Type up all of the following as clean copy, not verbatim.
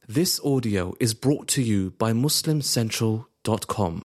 This audio is brought to you by MuslimCentral.com.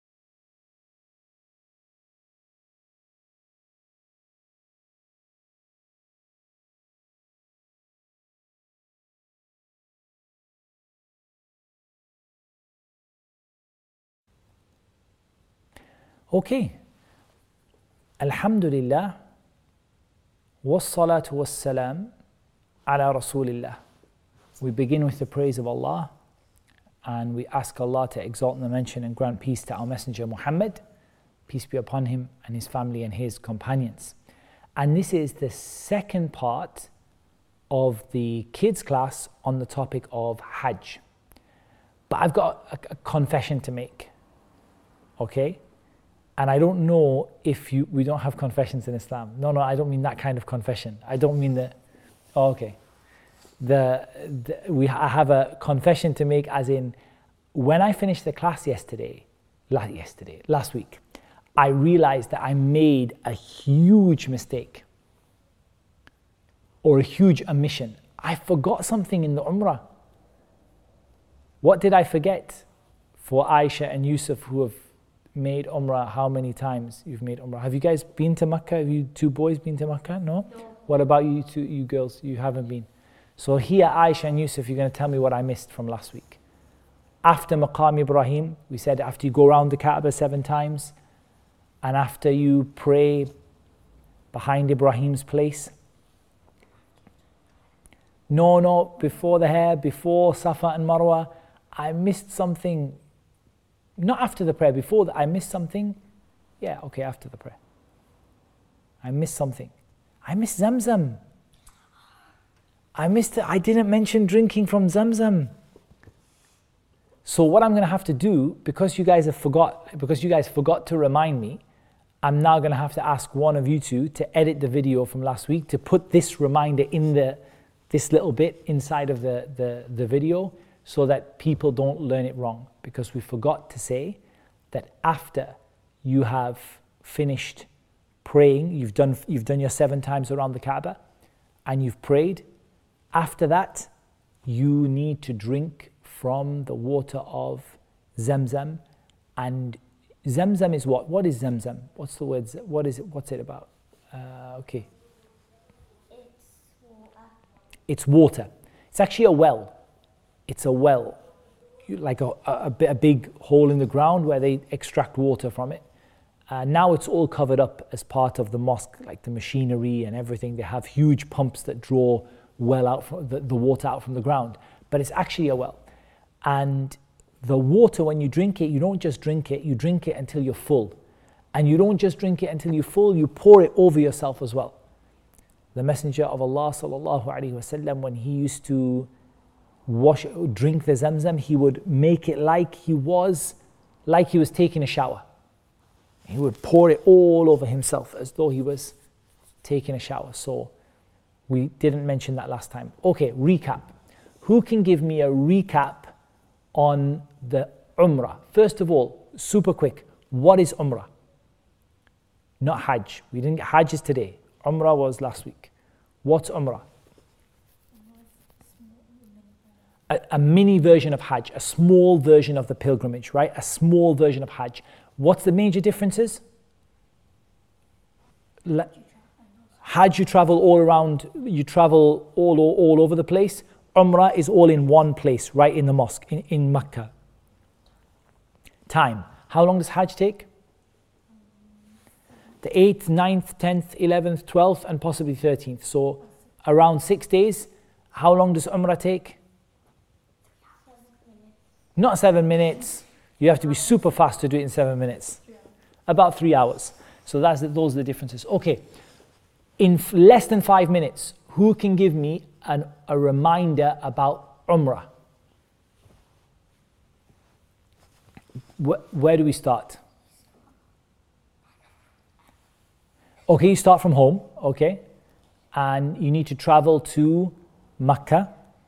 Okay. Alhamdulillah. Wassalatu wassalam ala Rasulillah. We begin with the praise of Allah and we ask Allah to exalt and mention and grant peace to our Messenger Muhammad, peace be upon him and his family and his companions. And this is the second part of the kids class on the topic of Hajj. But I've got a confession to make, okay? And I don't know if we don't have confessions in Islam. No, I don't mean that kind of confession. I don't mean the, oh, okay. I have a confession to make, as in, when I finished the class last week, I realized that I made a huge mistake or a huge omission. I forgot something in the Umrah. What did I forget? For Aisha and Yusuf, who have made Umrah, how many times you've made Umrah? Have you guys been to Makkah? Have you two boys been to Makkah? No? What about you two, you girls? You haven't been. So here, Aisha and Yusuf, you're going to tell me what I missed from last week. After Maqam Ibrahim, we said after you go around the Kaaba 7 times, and after you pray behind Ibrahim's place. No, before the hair, before Safa and Marwa, I missed something. Not after the prayer, before that, I missed something. Yeah, okay, after the prayer. I missed something. I missed Zamzam. I missed it. I didn't mention drinking from Zamzam. So what I'm going to have to do, because you guys forgot to remind me, I'm now going to have to ask one of you two to edit the video from last week to put this reminder in this little bit inside of the video, so that people don't learn it wrong. Because we forgot to say that after you have finished praying, you've done your 7 times around the Kaaba, and you've prayed. After that, you need to drink from the water of Zamzam. And Zamzam is what? What is Zamzam? What's the word? What is it? What's it about? Okay. It's water. It's actually a well. It's a well, like a big hole in the ground where they extract water from it. Now it's all covered up as part of the mosque, like the machinery and everything. They have huge pumps that draw the water out from the ground, but it's actually a well. And the water, when you drink it, you don't just drink it, you drink it until you're full. And you don't just drink it until you're full, you pour it over yourself as well. The Messenger of Allah sallallahu alaihi wasallam, when he used to drink the Zamzam, he would make it like he was taking a shower. He would pour it all over himself as though he was taking a shower. So we didn't mention that last time. Okay, recap. Who can give me a recap on the Umrah? First of all, super quick, what is Umrah? Not Hajj. We didn't get Hajj is today. Umrah was last week. What's Umrah? A mini version of Hajj, a small version of the pilgrimage, right? A small version of Hajj. What's the major differences? Hajj, you travel all around, you travel all over the place. Umrah is all in one place, right in the mosque, in Makkah. Time. How long does Hajj take? The 8th, 9th, 10th, 11th, 12th, and possibly 13th. So around 6 days. How long does Umrah take? Not 7 minutes. You have to be super fast to do it in 7 minutes. About 3 hours. So those are the differences. Okay. In less than 5 minutes, who can give me a reminder about Umrah? Where do we start? Okay, you start from home, okay? And you need to travel to Makkah.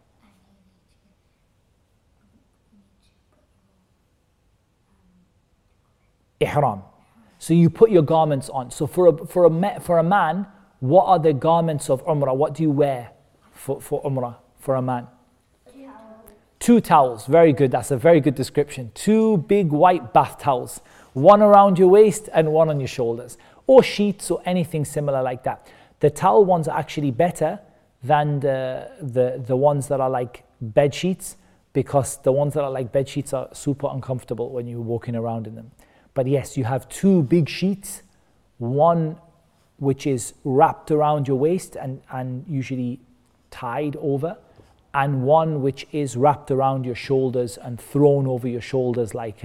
Ihram. So you put your garments on. So for a man, what are the garments of Umrah? What do you wear for Umrah for a man? 2 towels, very good, that's a very good description. 2 big white bath towels, one around your waist and one on your shoulders, or sheets or anything similar like that. The towel ones are actually better than the ones that are like bed sheets, because the ones that are like bed sheets are super uncomfortable when you're walking around in them. But yes, you have 2 big sheets, one which is wrapped around your waist and usually tied over, and one which is wrapped around your shoulders and thrown over your shoulders like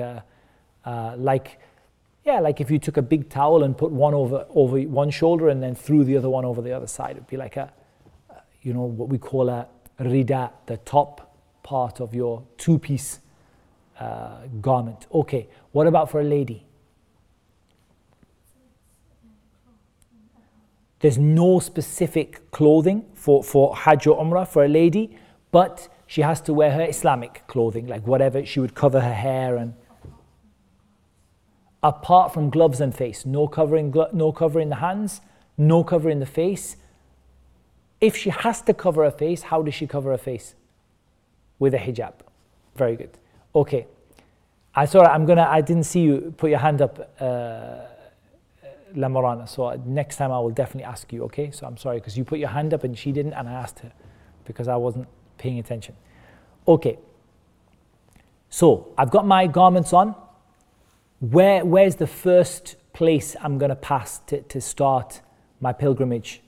if you took a big towel and put one over one shoulder and then threw the other one over the other side. It'd be like what we call a rida, the top part of your 2-piece garment. Okay, what about for a lady? There's no specific clothing for Hajj or Umrah for a lady, but she has to wear her Islamic clothing, like whatever, she would cover her hair, and apart from gloves and face, no covering the hands, no covering the face. If she has to cover her face, how does she cover her face? With a hijab. Very good. Okay. I didn't see you put your hand up, Lamarana, so next time I will definitely ask you, okay? So I'm sorry, because you put your hand up and she didn't, and I asked her because I wasn't paying attention. Okay. So I've got my garments on. Where's the first place I'm going to pass to start my pilgrimage?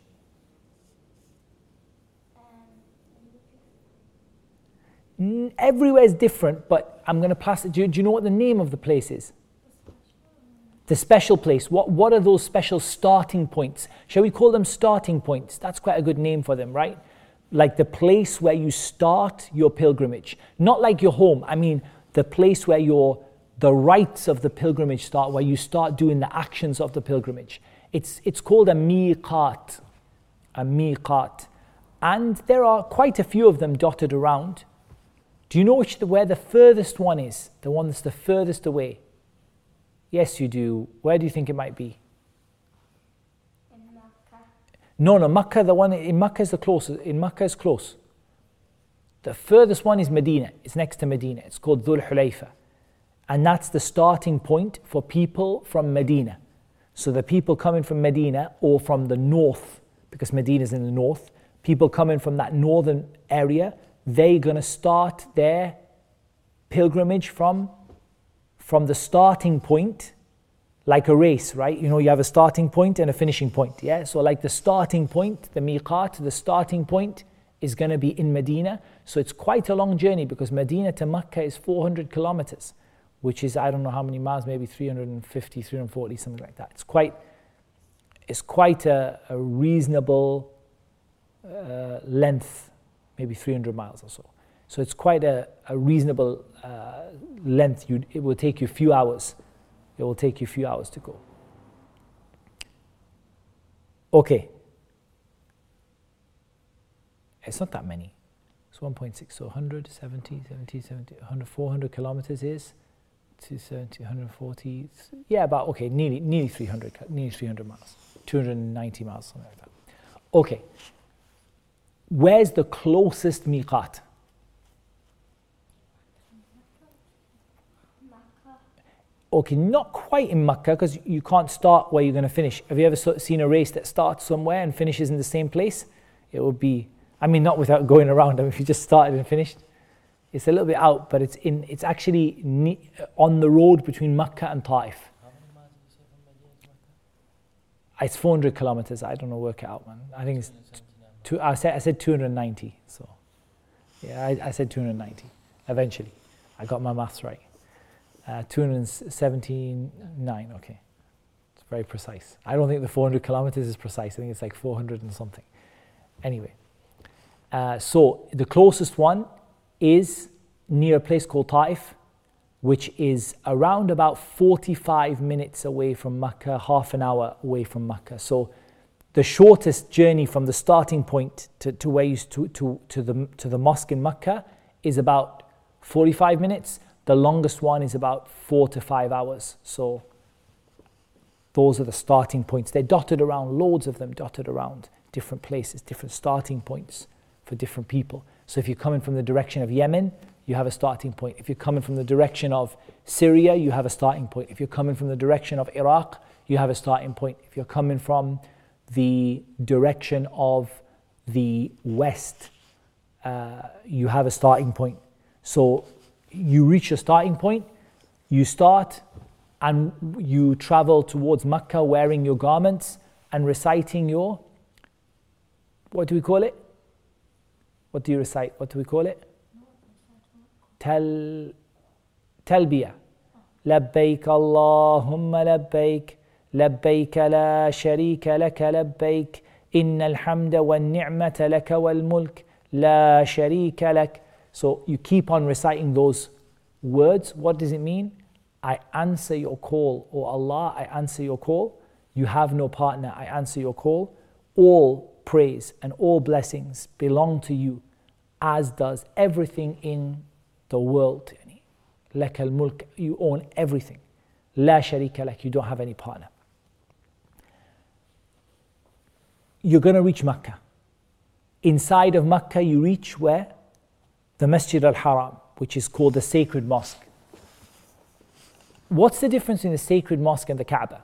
Everywhere is different, but I'm going to pass it. Do you know what the name of the place is? The special place. What are those special starting points? Shall we call them starting points? That's quite a good name for them, right? Like the place where you start your pilgrimage. Not like your home. I mean, the place where the rites of the pilgrimage start, where you start doing the actions of the pilgrimage. It's called a miqat. A miqat. And there are quite a few of them dotted around. Do you know where the furthest one is? The one that's the furthest away? Yes, you do. Where do you think it might be? In Makkah. No, Makkah, the one in Makkah is the closest. In Makkah is close. The furthest one is Medina. It's next to Medina. It's called Dhul Hulayfa. And that's the starting point for people from Medina. So the people coming from Medina or from the north, because Medina is in the north, people coming from that northern area, they're going to start their pilgrimage from the starting point, like a race, right? You know, you have a starting point and a finishing point, yeah? So like the starting point, the miqat, the starting point is going to be in Medina. So it's quite a long journey, because Medina to Makkah is 400 kilometers, which is, I don't know how many miles, maybe 350, 340, something like that. It's quite a reasonable length, maybe 300 miles or so. So it's quite a reasonable length. It will take you a few hours. It will take you a few hours to go. Okay. It's not that many. It's 1.6. So 170, 100, 400 kilometers is 270, 140. Yeah, about, okay, nearly 300 miles. 290 miles, something like that. Okay. Where's the closest miqat? Okay, not quite in Makkah, because you can't start where you're going to finish. Have you ever seen a race that starts somewhere and finishes in the same place? It would be, I mean, not without going around. I mean, if you just started and finished, it's a little bit out, but it's actually on the road between Makkah and Taif. How many miles did you say from Medina to Makkah? It's 400 kilometers. I don't know, work it out, man. I think it's I said 290. So yeah, I said 290. Eventually, I got my maths right. 279. Okay, it's very precise. I don't think the 400 kilometers is precise. I think it's like 400 and something. Anyway, so the closest one is near a place called Taif, which is around about 45 minutes away from Makkah, half an hour away from Makkah. So the shortest journey from the starting point to where you to the mosque in Makkah is about 45 minutes. The longest one is about 4 to 5 hours. So those are the starting points. They're dotted around, loads of them dotted around different places, different starting points for different people. So if you're coming from the direction of Yemen, you have a starting point. If you're coming from the direction of Syria, you have a starting point. If you're coming from the direction of Iraq, you have a starting point. If you're coming from the direction of the west, you have a starting point. So you reach a starting point, you start, and you travel towards Mecca wearing your garments and reciting your, what do we call it? What do you recite? What do we call it? Talbiyah. لبيك اللهم لبيك لبيك لا شريك لك لبيك إن الحمد والنعمة لك والملك لا شريك لك. So you keep on reciting those words. What does it mean? I answer your call, O Allah, I answer your call. You have no partner, I answer your call. All praise and all blessings belong to you, as does everything in the world. لك الملك, you own everything. لا شريك لك, you don't have any partner. You're going to reach Mecca. Inside of Mecca, you reach where? The Masjid al-Haram, which is called the Sacred Mosque. What's the difference in the Sacred Mosque and the Kaaba?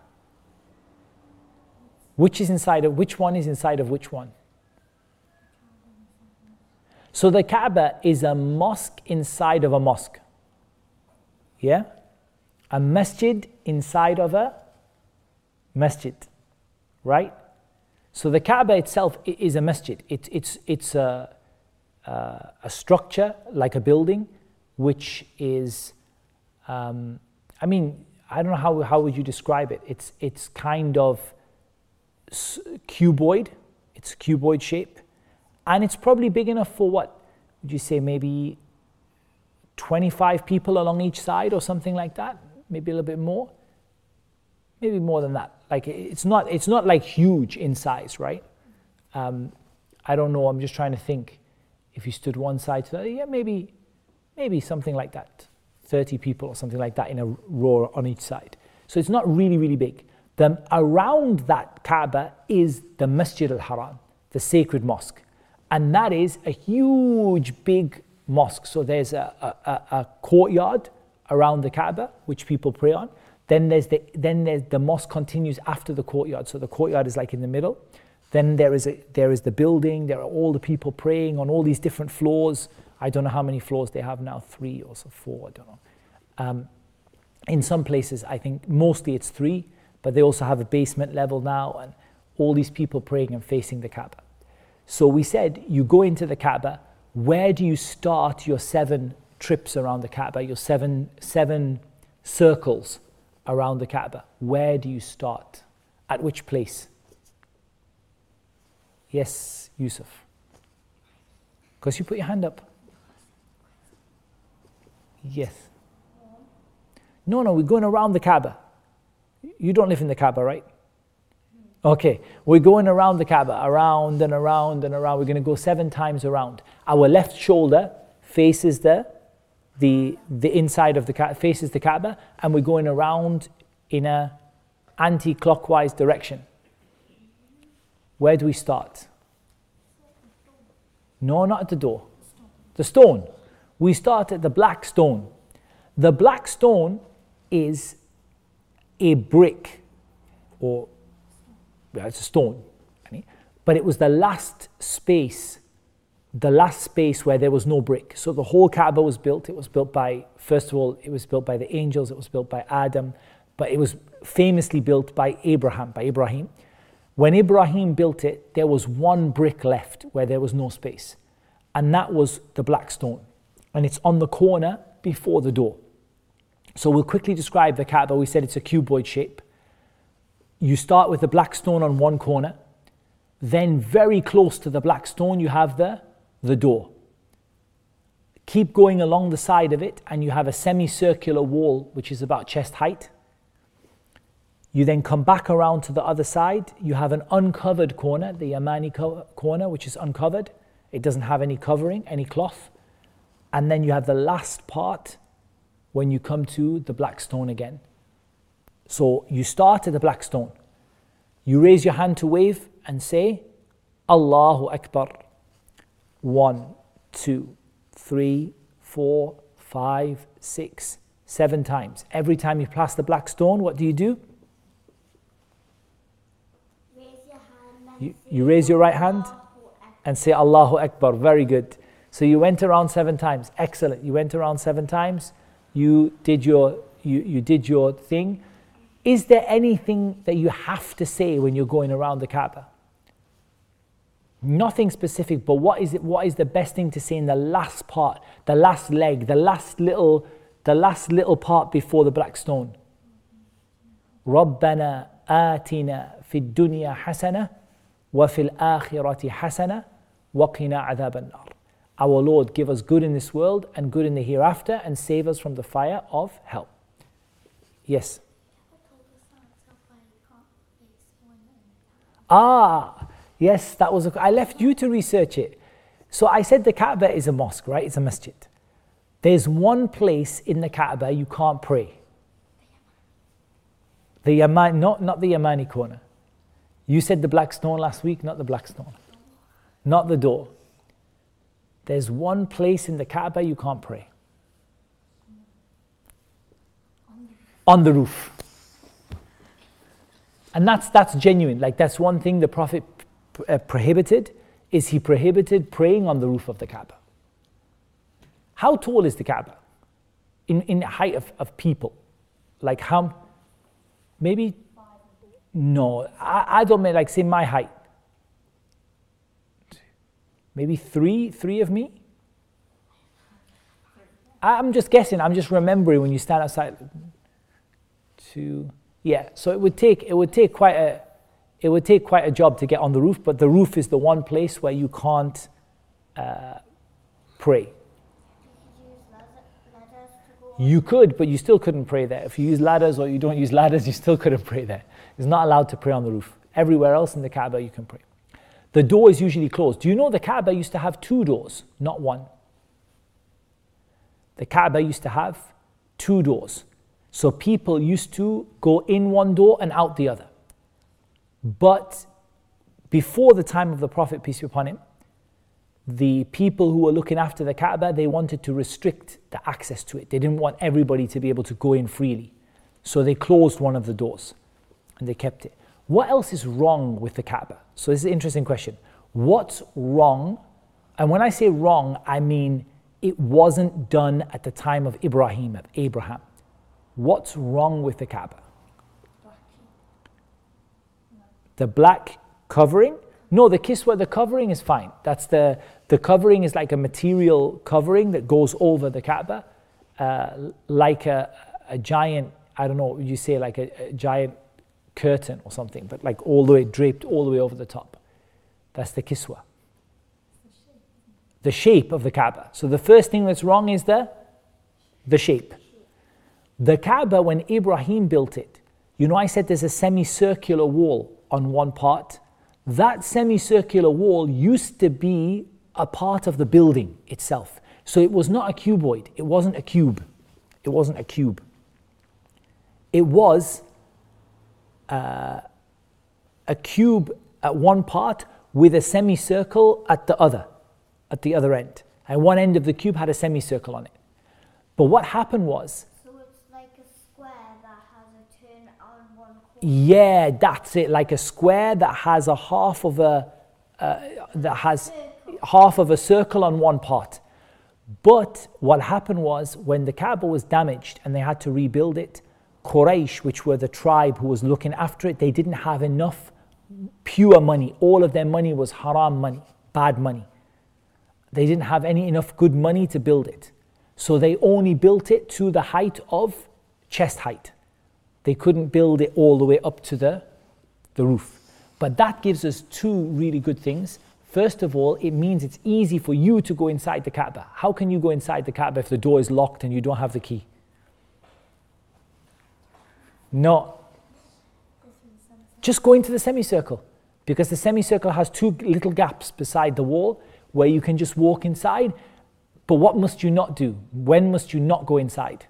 Which one is inside of which one? So the Kaaba is a mosque inside of a mosque. Yeah? A masjid inside of a masjid. Right? So the Kaaba itself is a masjid. It's a structure, like a building, which is, I don't know how would you describe it. It's kind of cuboid. It's cuboid shape. And it's probably big enough for what? Would you say maybe 25 people along each side or something like that? Maybe a little bit more? Maybe more than that. Like it's not like huge in size, right? I don't know, I'm just trying to think. If you stood one side to the other, yeah, maybe something like that. 30 people or something like that in a row on each side. So it's not really, really big. Then around that Kaaba is the Masjid al-Haram, the sacred mosque. And that is a huge, big mosque. So there's a courtyard around the Kaaba, which people pray on. Then there's the mosque continues after the courtyard. So the courtyard is like in the middle. Then there is the building. There are all the people praying on all these different floors. I don't know how many floors they have now, 3 or so 4, I don't know. In some places, I think mostly it's 3, but they also have a basement level now, and all these people praying and facing the Kaaba. So we said, you go into the Kaaba, where do you start your 7 trips around the Kaaba, your seven circles around the Kaaba? Where do you start? At which place? Yes, Yusuf. Because you put your hand up. Yes. No, we're going around the Kaaba. You don't live in the Kaaba, right? Okay, we're going around the Kaaba, around and around and around. We're going to go 7 times around. Our left shoulder faces the inside of the Kaaba, faces the Kaaba, and we're going around in a anti-clockwise direction. Where do we start? No, not at the door. The stone. We start at the black stone. The black stone is a brick, or it's a stone, but it was the last space where there was no brick. So the whole Kaaba was built. It was built by, first of all, it was built by the angels. It was built by Adam, but it was famously built by Ibrahim. When Ibrahim built it, there was 1 brick left where there was no space, and that was the black stone, and it's on the corner before the door. So we'll quickly describe the Kaaba. We said it's a cuboid shape. You start with the black stone on one corner. Then very close to the black stone, you have the door. Keep going along the side of it, and you have a semicircular wall, which is about chest height. You then come back around to the other side. You have an uncovered corner, the Yamani corner, which is uncovered. It doesn't have any covering, any cloth. And then you have the last part when you come to the black stone again. So you start at the black stone. You raise your hand to wave and say, Allahu Akbar. 1, 2, 3, 4, 5, 6, 7 times. Every time you pass the black stone, what do? Raise your hand. You raise your right hand and say Allahu Akbar. Very good. So you went around 7 times. Excellent. You went around 7 times. You did your thing. Is there anything that you have to say when you're going around the Kaaba? Nothing specific, but what is the best thing to say in the last part, the last leg, the last little part before the black stone? رَبَّنَا آتِنَا فِي الدُّنْيَا حَسَنَةً وَفِي الْآخِرَةِ حَسَنَةً وَقِنَا عَذَابَ النَّارِ. Our Lord, give us good in this world and good in the hereafter, and save us from the fire of hell. Yes. Yes, that was. I left you to research it. So I said the Kaaba is a mosque, right? It's a masjid. There's one place in the Kaaba you can't pray. The Yaman, not the Yamani corner. You said the black stone last week, not the black stone. Not the door. There's one place in the Kaaba you can't pray. On the roof. And that's genuine. Like, that's one thing the Prophet prohibited, is he prohibited praying on the roof of the Kaaba. How tall is the Kaaba? In height of people? Like how? Maybe? No, I don't mean, like, say my height. Maybe three of me? I'm just guessing, I'm just remembering when you stand outside. 2, yeah, so it would take quite a job to get on the roof, but the roof is the one place where you can't pray. You could, but you still couldn't pray there. If you use ladders or you don't use ladders, you still couldn't pray there. It's not allowed to pray on the roof. Everywhere else in the Kaaba you can pray. The door is usually closed. Do you know the Kaaba used to have 2 doors, not 1? The Kaaba used to have 2 doors. So people used to go in one door and out the other. But before the time of the Prophet, peace be upon him, the people who were looking after the Kaaba, they wanted to restrict the access to it. They didn't want everybody to be able to go in freely. So they closed one of the doors and they kept it. What else is wrong with the Kaaba? So this is an interesting question. What's wrong? And when I say wrong, I mean it wasn't done at the time of Abraham. What's wrong with the Kaaba? The black covering? No, the kiswa, the covering is fine. That's the covering is like a material covering that goes over the Kaaba, like a giant, I don't know, you say like a giant curtain or something, but like all the way draped all the way over the top. That's the kiswa. The shape of the Kaaba. So the first thing that's wrong is the shape. The Kaaba, when Ibrahim built it, you know, I said there's a semicircular wall on one part. That semicircular wall used to be a part of the building itself. So it was not a cuboid. It wasn't a cube. It wasn't a cube. It was a cube at one part with a semicircle at the other end. And one end of the cube had a semicircle on it. But what happened was, yeah, that's it, like a square that has half of a circle on one part. But what happened was, when the Kaaba was damaged and they had to rebuild it, Quraysh, which were the tribe who was looking after it, they didn't have enough pure money. All of their money was haram money, bad money. They didn't have enough good money to build it. So they only built it to the height of chest height. They couldn't build it all the way up to the roof. But that gives us 2 really good things. First of all, it means it's easy for you to go inside the Kaaba. How can you go inside the Kaaba if the door is locked and you don't have the key? No. Just go into the semicircle, because the semicircle has 2 little gaps beside the wall where you can just walk inside. But what must you not do? When must you not go inside?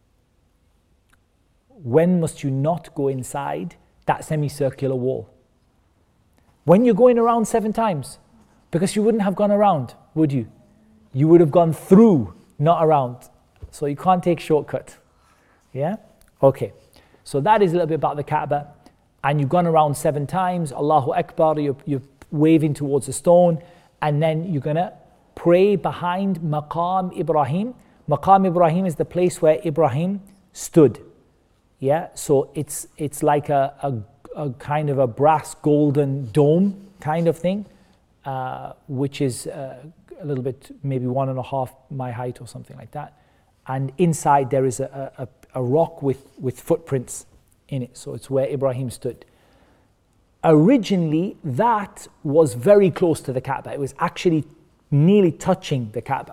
When must you not go inside that semicircular wall? When you're going around 7 times, because you wouldn't have gone around, would you? You would have gone through not around. So you can't take shortcut. Yeah? Okay. So that is a little bit about the Kaaba. And you've gone around 7 times. Allahu Akbar, you're waving towards the stone. And then you're going to pray behind Maqam Ibrahim. Maqam Ibrahim is the place where Ibrahim stood. Yeah? So it's like a kind of a brass golden dome kind of thing, which is a little bit, maybe 1.5 my height or something like that. And inside there is a rock with footprints in it. So it's where Ibrahim stood. Originally, that was very close to the Kaaba. It was actually nearly touching the Kaaba.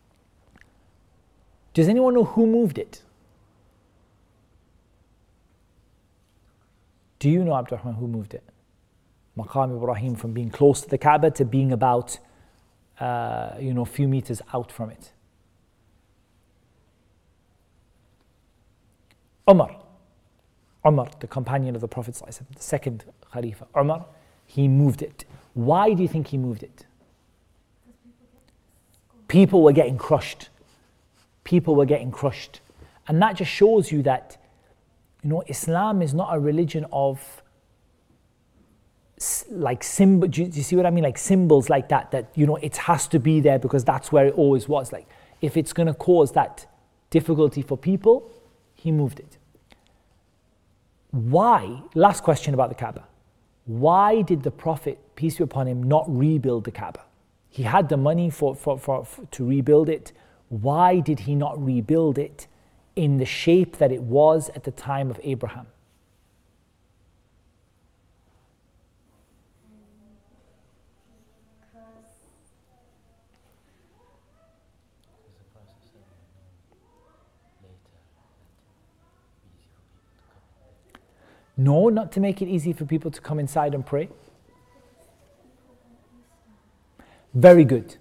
Does anyone know who moved it? Do you know, Abdurrahman, who moved it? Maqam Ibrahim, from being close to the Kaaba to being about a few meters out from it. Umar, the companion of the Prophet ﷺ, the second Khalifa, Umar, he moved it. Why do you think he moved it? People were getting crushed. And that just shows you that, Islam is not a religion of like symbol. Do you see what I mean? Like symbols like that it has to be there because that's where it always was. Like if it's going to cause that difficulty for people, he moved it. Why? Last question about the Kaaba. Why did the Prophet, peace be upon him, not rebuild the Kaaba? He had the money for to rebuild it. Why did he not rebuild it in the shape that it was at the time of Abraham? No, not to make it easy for people to come inside and pray. Very good.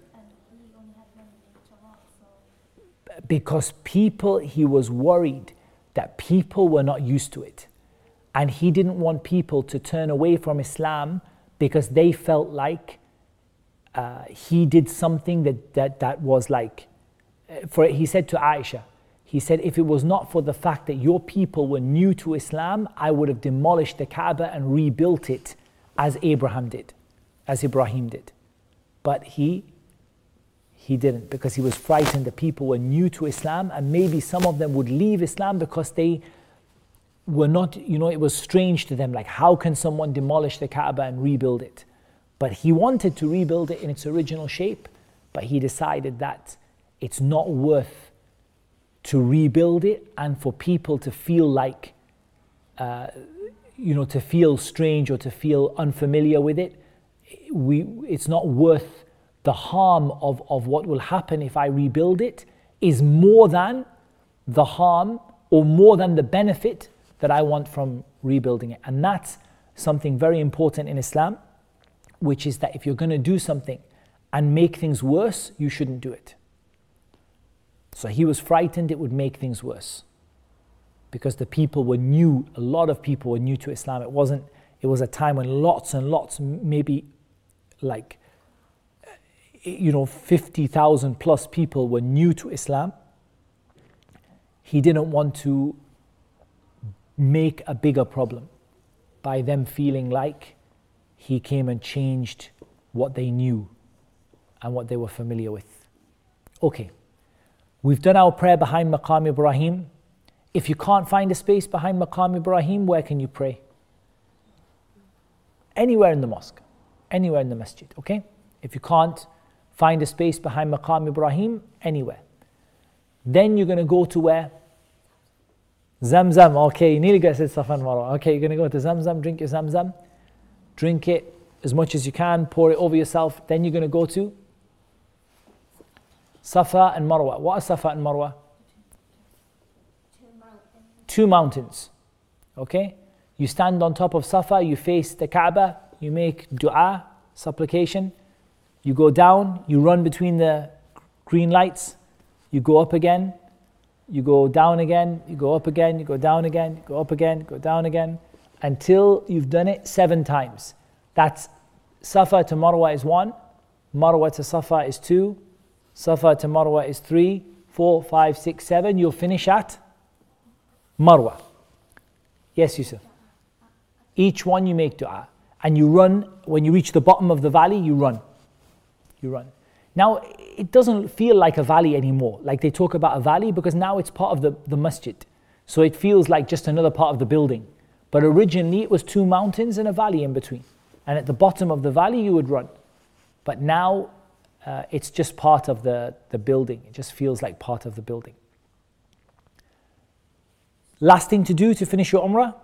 Because he was worried that people were not used to it. And he didn't want people to turn away from Islam because they felt like he did something that was like, he said to Aisha, he said, if it was not for the fact that your people were new to Islam, I would have demolished the Kaaba and rebuilt it as Ibrahim did. But he didn't, because he was frightened that people were new to Islam and maybe some of them would leave Islam because they were not, it was strange to them. Like, how can someone demolish the Kaaba and rebuild it? But he wanted to rebuild it in its original shape, but he decided that it's not worth to rebuild it and for people to feel like, to feel strange or to feel unfamiliar with it. It's not worth the harm of what will happen if I rebuild it is more than the harm or more than the benefit that I want from rebuilding it. And that's something very important in Islam, which is that if you're going to do something and make things worse, you shouldn't do it. So he was frightened it would make things worse because the people were new, a lot of people were new to Islam. It was a time when lots and lots, maybe like 50,000 plus people were new to Islam. He didn't want to make a bigger problem by them feeling like he came and changed what they knew and what they were familiar with. Okay, we've done our prayer behind Maqam Ibrahim. If you can't find a space behind Maqam Ibrahim, where can you pray? Anywhere in the mosque, anywhere in the masjid, okay? If you can't find a space behind Maqam Ibrahim, anywhere. Then you're going to go to where? Zamzam. Okay, you nearly got said Safa and Marwa. Okay, you're going to go to Zamzam, drink your Zamzam. Drink it as much as you can, pour it over yourself. Then you're going to go to Safa and Marwa. What are Safa and Marwa? Two mountains. Okay? You stand on top of Safa, you face the Kaaba, you make dua, supplication. You go down, you run between the green lights, you go up again, you go down again, you go up again, you go down again, you go up again, go down again, until you've done it 7 times. That's Safa to Marwa is 1, Marwa to Safa is 2, Safa to Marwa is 3, 4, 5, 6, 7, you'll finish at Marwa. Yes, Yusuf. Each one you make dua. And you run, when you reach the bottom of the valley, you run. You run. Now, it doesn't feel like a valley anymore. Like they talk about a valley because now it's part of the masjid. So it feels like just another part of the building. But originally it was 2 mountains and a valley in between. And at the bottom of the valley you would run. But now it's just part of the building. It just feels like part of the building. Last thing to do to finish your umrah?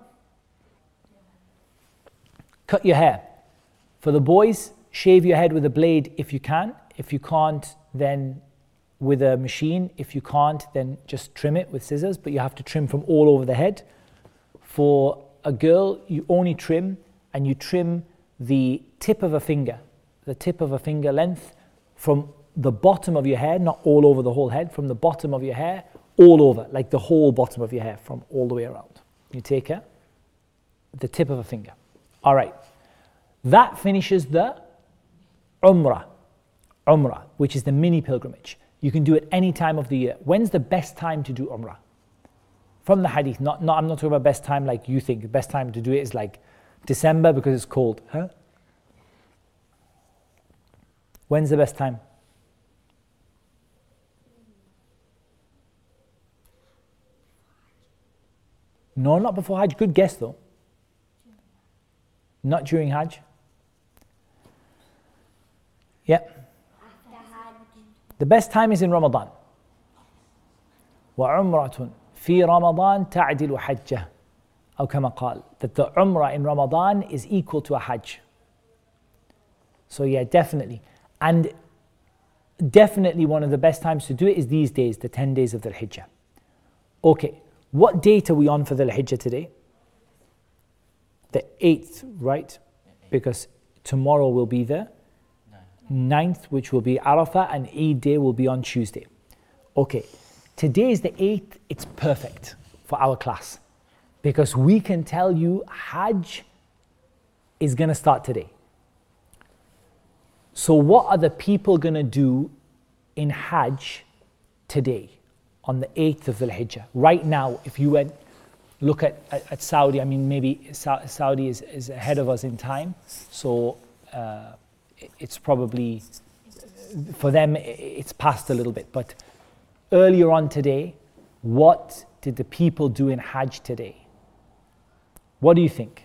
Cut your hair. For the boys, shave your head with a blade if you can. If you can't, then with a machine. If you can't, then just trim it with scissors, but you have to trim from all over the head. For a girl, you only trim, and you trim the tip of a finger length from the bottom of your hair, not all over the whole head, from the bottom of your hair, all over, like the whole bottom of your hair, from all the way around. You take the tip of a finger. All right, that finishes the Umrah, which is the mini pilgrimage. You can do it any time of the year. When's the best time to do Umrah? From the hadith, I'm not talking about best time like you think. The best time to do it is like December because it's cold. Huh? When's the best time? No, not before Hajj. Good guess though. Not during Hajj. Yeah. The best time is in Ramadan. وعمرة في رمضان تعدل حجة أو كما قال, that the Umrah in Ramadan is equal to a Hajj. So yeah, definitely. And definitely one of the best times to do it is these days, the 10 days of the Hijjah. Okay, what date are we on for the Hijjah today? The 8th, right? Because tomorrow will be the 9th, which will be Arafah, and Eid day will be on Tuesday. Okay, today is the 8th, it's perfect for our class. Because we can tell you Hajj is going to start today. So what are the people going to do in Hajj today, on the 8th of Dhul Hijjah? Right now, if you went, look at Saudi, I mean maybe Saudi is ahead of us in time, so it's probably, for them it's passed a little bit, but earlier on today, what did the people do in Hajj today? What do you think?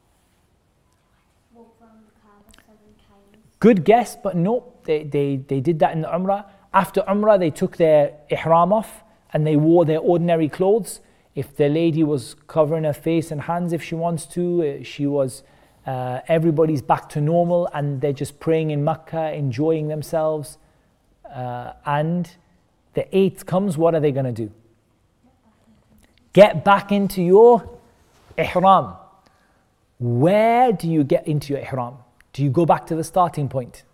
Walk around the Kaaba 7 times. Good guess, but no, they did that in the Umrah. After Umrah, they took their ihram off and they wore their ordinary clothes. If the lady was covering her face and hands if she wants to, she was, everybody's back to normal and they're just praying in Makkah, enjoying themselves. And the 8th comes, what are they going to do? Get back into your ihram. Where do you get into your ihram? Do you go back to the starting point?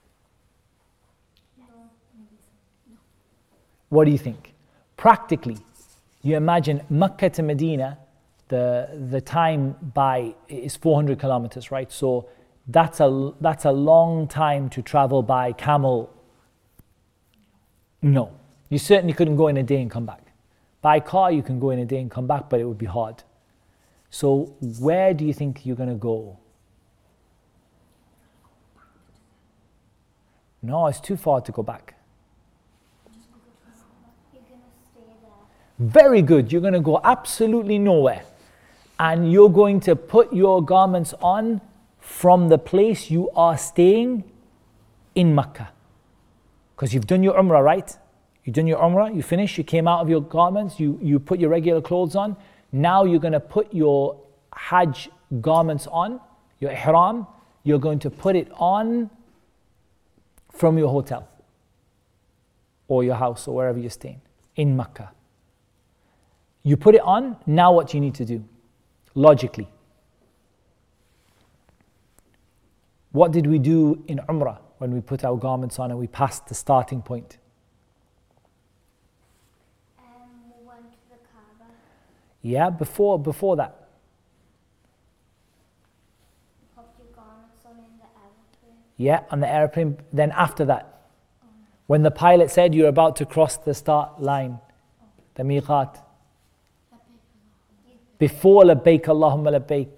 What do you think? Practically, you imagine Makkah to Medina, the time by is 400 kilometers, right? So that's a long time to travel by camel. No, you certainly couldn't go in a day and come back. By car, you can go in a day and come back, but it would be hard. So where do you think you're going to go? No, it's too far to go back. You're going to stay there. Very good. You're going to go absolutely nowhere. And you're going to put your garments on from the place you are staying in Makkah. Because you've done your Umrah, right? You've done your Umrah, you finished, you came out of your garments, you put your regular clothes on. Now you're going to put your Hajj garments on, your ihram. You're going to put it on from your hotel or your house or wherever you're staying in Makkah. You put it on, now what do you need to do? Logically. What did we do in Umrah when we put our garments on and we passed the starting point? We went to the Kaaba. Yeah, before that. Put your garments on in the airplane. Yeah, on the airplane. Then after that, When the pilot said you're about to cross the start line, the miqat. Before labbaik Allahumma labbaik.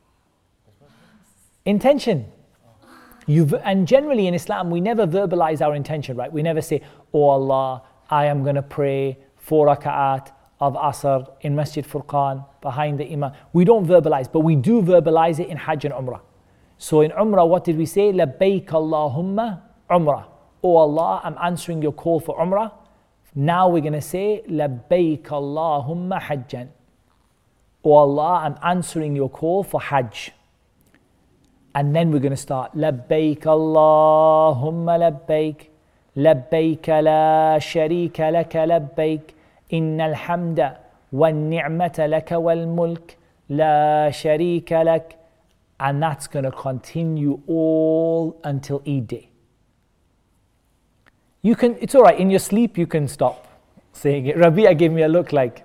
Intention. And generally in Islam, we never verbalize our intention, right? We never say, oh Allah, I am going to pray 4 raka'at of Asr in Masjid Furqan behind the Imam. We don't verbalize, but we do verbalize it in Hajj and Umrah. So in Umrah, what did we say? Labbaik Allahumma Umrah. Oh Allah, I'm answering your call for Umrah. Now we're going to say, Labbaik Allahumma Hajjan. Oh Allah, I'm answering your call for Hajj. And then we're going to start, Labbaik Allahumma labbaik, labbaik la sharika laka labbaik, innal hamda wan ni'mata laka wal mulk, la sharika lak. And that's going to continue all until Eid day. It's all right, in your sleep you can stop saying it. Rabia gave me a look like,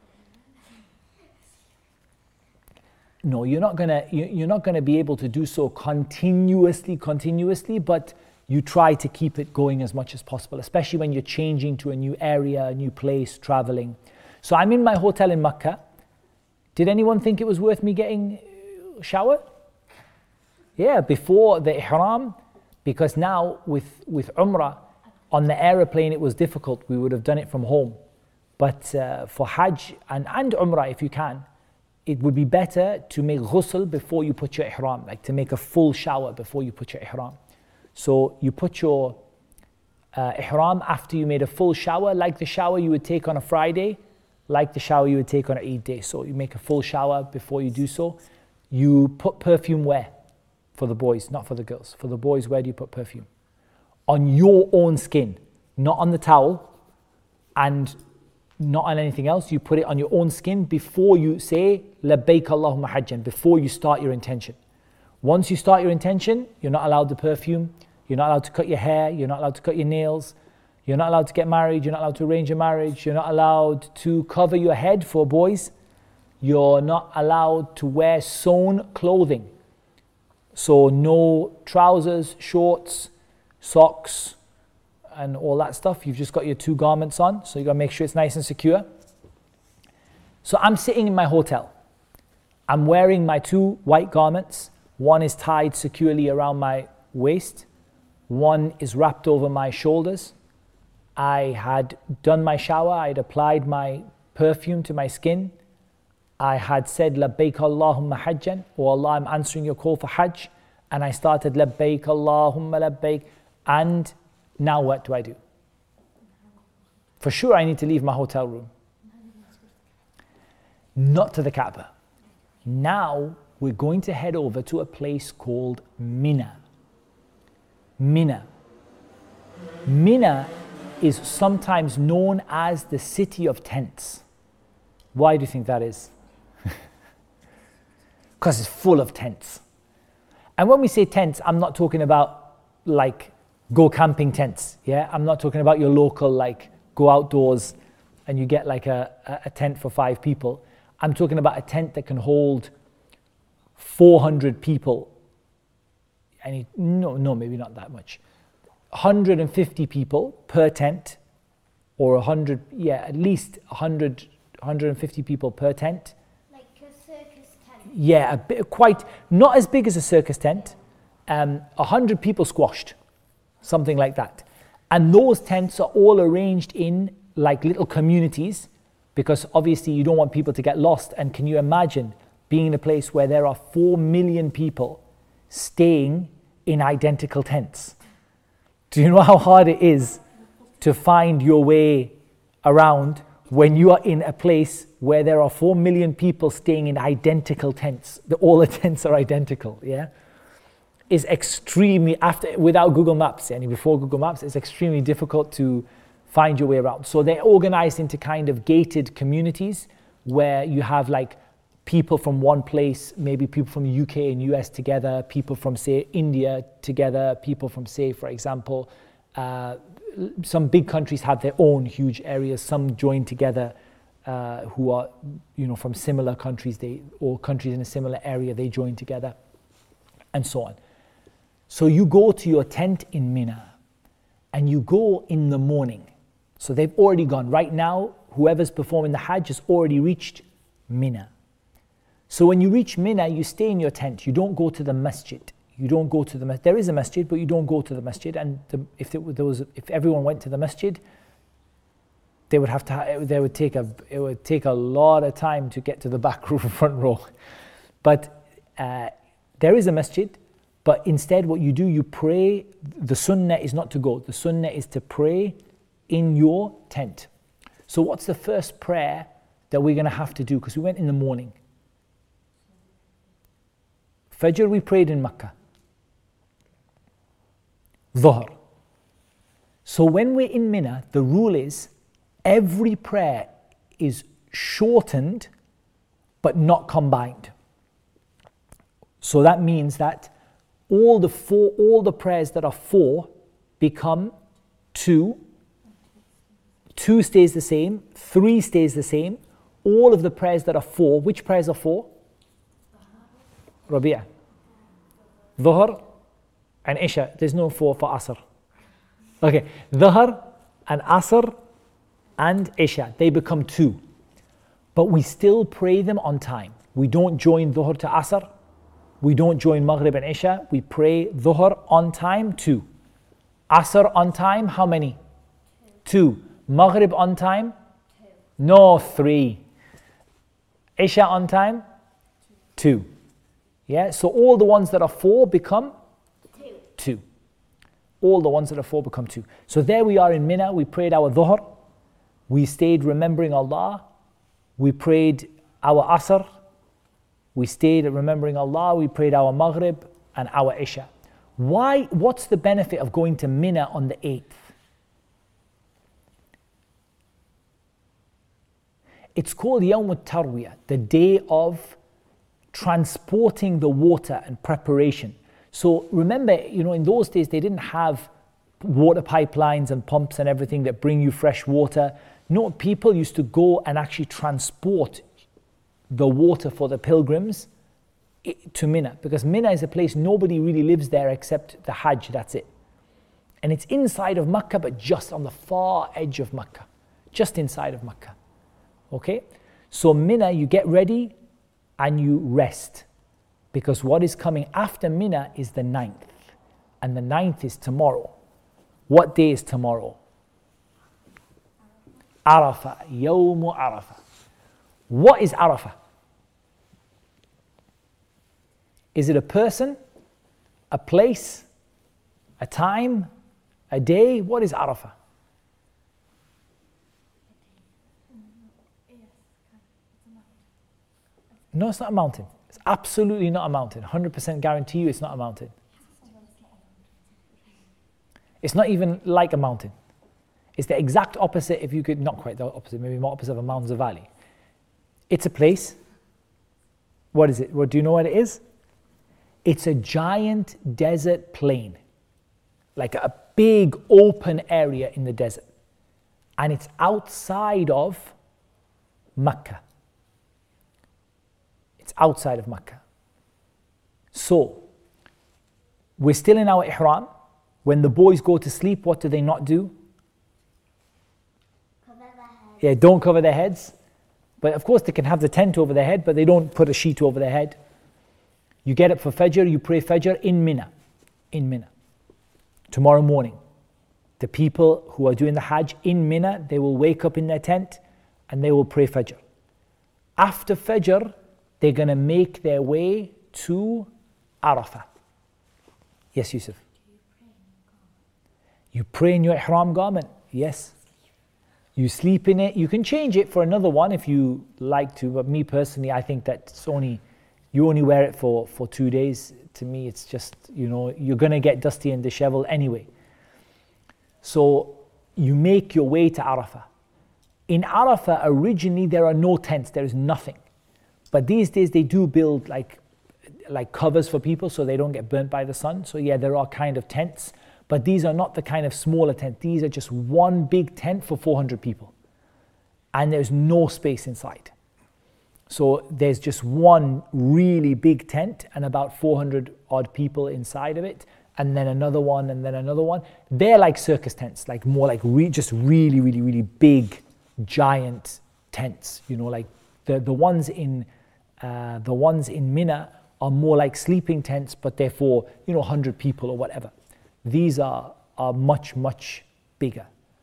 no, you're not gonna be able to do so continuously, but you try to keep it going as much as possible, especially when you're changing to a new area, a new place, traveling. So I'm in my hotel in Makkah. Did anyone think it was worth me getting a shower? Yeah, before the ihram, because now with Umrah, on the aeroplane it was difficult. We would have done it from home. But for Hajj and Umrah, if you can, it would be better to make ghusl before you put your ihram, like to make a full shower before you put your ihram. So you put your ihram after you made a full shower, like the shower you would take on a Friday, like the shower you would take on an Eid day. So you make a full shower before you do so. You put perfume where? For the boys, not for the girls. For the boys, where do you put perfume? On your own skin, not on the towel, and not on anything else. You put it on your own skin before you say labbaik Allahumma hajjan, before you start your intention. Once you start your intention, you're not allowed the perfume, you're not allowed to cut your hair, you're not allowed to cut your nails, you're not allowed to get married, you're not allowed to arrange a marriage, you're not allowed to cover your head for boys, you're not allowed to wear sewn clothing. So no trousers, shorts, socks, and all that stuff. You've just got your 2 garments on, so you got to make sure it's nice and secure. So I'm sitting in my hotel. I'm wearing my 2 white garments. One is tied securely around my waist. One is wrapped over my shoulders. I had done my shower. I had applied my perfume to my skin. I had said, Labbaik Allahumma hajjan. Oh Allah, I'm answering your call for Hajj. And I started, Labbaik Allahumma labbaik. And now what do I do? For sure I need to leave my hotel room. Not to the Kaaba. Now we're going to head over to a place called Mina. Mina. Mina is sometimes known as the city of tents. Why do you think that is? Because it's full of tents. And when we say tents, I'm not talking about like go camping tents, yeah? I'm not talking about your local like go outdoors and you get like a tent for 5 people. I'm talking about a tent that can hold 400 people. No, maybe not that much. 150 people per tent, or 100, at least 100, 150 people per tent. Like a circus tent? Yeah, a bit, quite, not as big as a circus tent. 100 people squashed. Something like that. And those tents are all arranged in like little communities, because obviously you don't want people to get lost. And can you imagine being in a place where there are 4 million people staying in identical tents? Do you know how hard it is to find your way around when you are in a place where there are 4 million people staying in identical tents? All the tents are identical, yeah? Is extremely, without Google Maps, and before Google Maps, it's extremely difficult to find your way around. So they're organized into kind of gated communities where you have like people from one place, maybe people from the UK and US together, people from say India together, people from say, for example, some big countries have their own huge areas, some join together who are, from similar countries, or countries in a similar area, they join together, and so on. So you go to your tent in Mina, and you go in the morning. So they've already gone. Right now, whoever's performing the Hajj has already reached Mina. So when you reach Mina, you stay in your tent. You don't go to the masjid. You don't go to the masjid. There is a masjid, but you don't go to the masjid. And if everyone went to the masjid, it would take a lot of time to get to the back row, front row. But there is a masjid, but instead what you do, you pray. The sunnah is not to go. The sunnah is to pray in your tent. So what's the first prayer that we're going to have to do? Because we went in the morning. Fajr we prayed in Makkah. Dhuhr. So when we're in Mina, the rule is every prayer is shortened but not combined. So that means that all the prayers that are 4 become 2. 2 stays the same, 3 stays the same. All of the prayers that are 4, which prayers are 4? Rabi'a, Dhuhr and Isha. There's no 4 for Asr. Okay, Dhuhr and Asr and Isha, they become 2. But we still pray them on time. We don't join Dhuhr to Asr. We don't join Maghrib and Isha. We pray Dhuhr on time, 2. Asr on time, how many? 2. Maghrib on time? 2. No, 3. Isha on time? 2. Yeah, so all the ones that are 4 become 2. All the ones that are 4 become 2. So there we are in Mina. We prayed our Dhuhr. We stayed remembering Allah. We prayed our Asr. We stayed remembering Allah. We prayed our Maghrib and our Isha. Why? What's the benefit of going to Mina on the 8th? It's called Yawm al-Tarwiyah, the day of transporting the water and preparation. So remember, in those days they didn't have water pipelines and pumps and everything that bring you fresh water. No, people used to go and actually transport the water for the pilgrims to Mina, because Mina is a place nobody really lives there except the Hajj, that's it. And it's inside of Makkah, but just on the far edge of Makkah, just inside of Makkah. Okay, so Mina, you get ready and you rest, because what is coming after Mina is the 9th, and the 9th is tomorrow. What day is tomorrow? Arafah, Yawm Arafah. What is Arafah? Is it a person, a place, a time, a day? What is Arafah? No, it's not a mountain. It's absolutely not a mountain. 100% guarantee you it's not a mountain. It's not even like a mountain. It's the exact opposite, if you could, not quite the opposite, maybe more opposite of a mountain's a valley. It's a place. What is it? Well, do you know what it is? It's a giant desert plain, like a big open area in the desert. And it's outside of Makkah. It's outside of Makkah. So, we're still in our ihram. When the boys go to sleep, what do they not do? Cover their head. Yeah, don't cover their heads. But of course they can have the tent over their head, but they don't put a sheet over their head. You get up for Fajr, you pray Fajr in Mina. In Mina. Tomorrow morning. The people who are doing the Hajj in Mina, they will wake up in their tent and they will pray Fajr. After Fajr, they're going to make their way to Arafah. Yes, Yusuf? You pray in your ihram garment. Yes. You sleep in it. You can change it for another one if you like to, but me personally, I think that you only wear it for 2 days. To me, it's just, you're going to get dusty and disheveled anyway. So you make your way to Arafah. In Arafah, originally there are no tents. There is nothing. But these days they do build like covers for people so they don't get burnt by the sun. So yeah, there are kind of tents, but these are not the kind of smaller tent. These are just one big tent for 400 people. And there's no space inside. So there's just one really big tent and about 400 odd people inside of it. and then another one, and then another one. They're like circus tents, like more like just really, really, really big, giant tents. You know, like the ones in Mina are more like sleeping tents, but they're for 100 people or whatever. These are much, much bigger.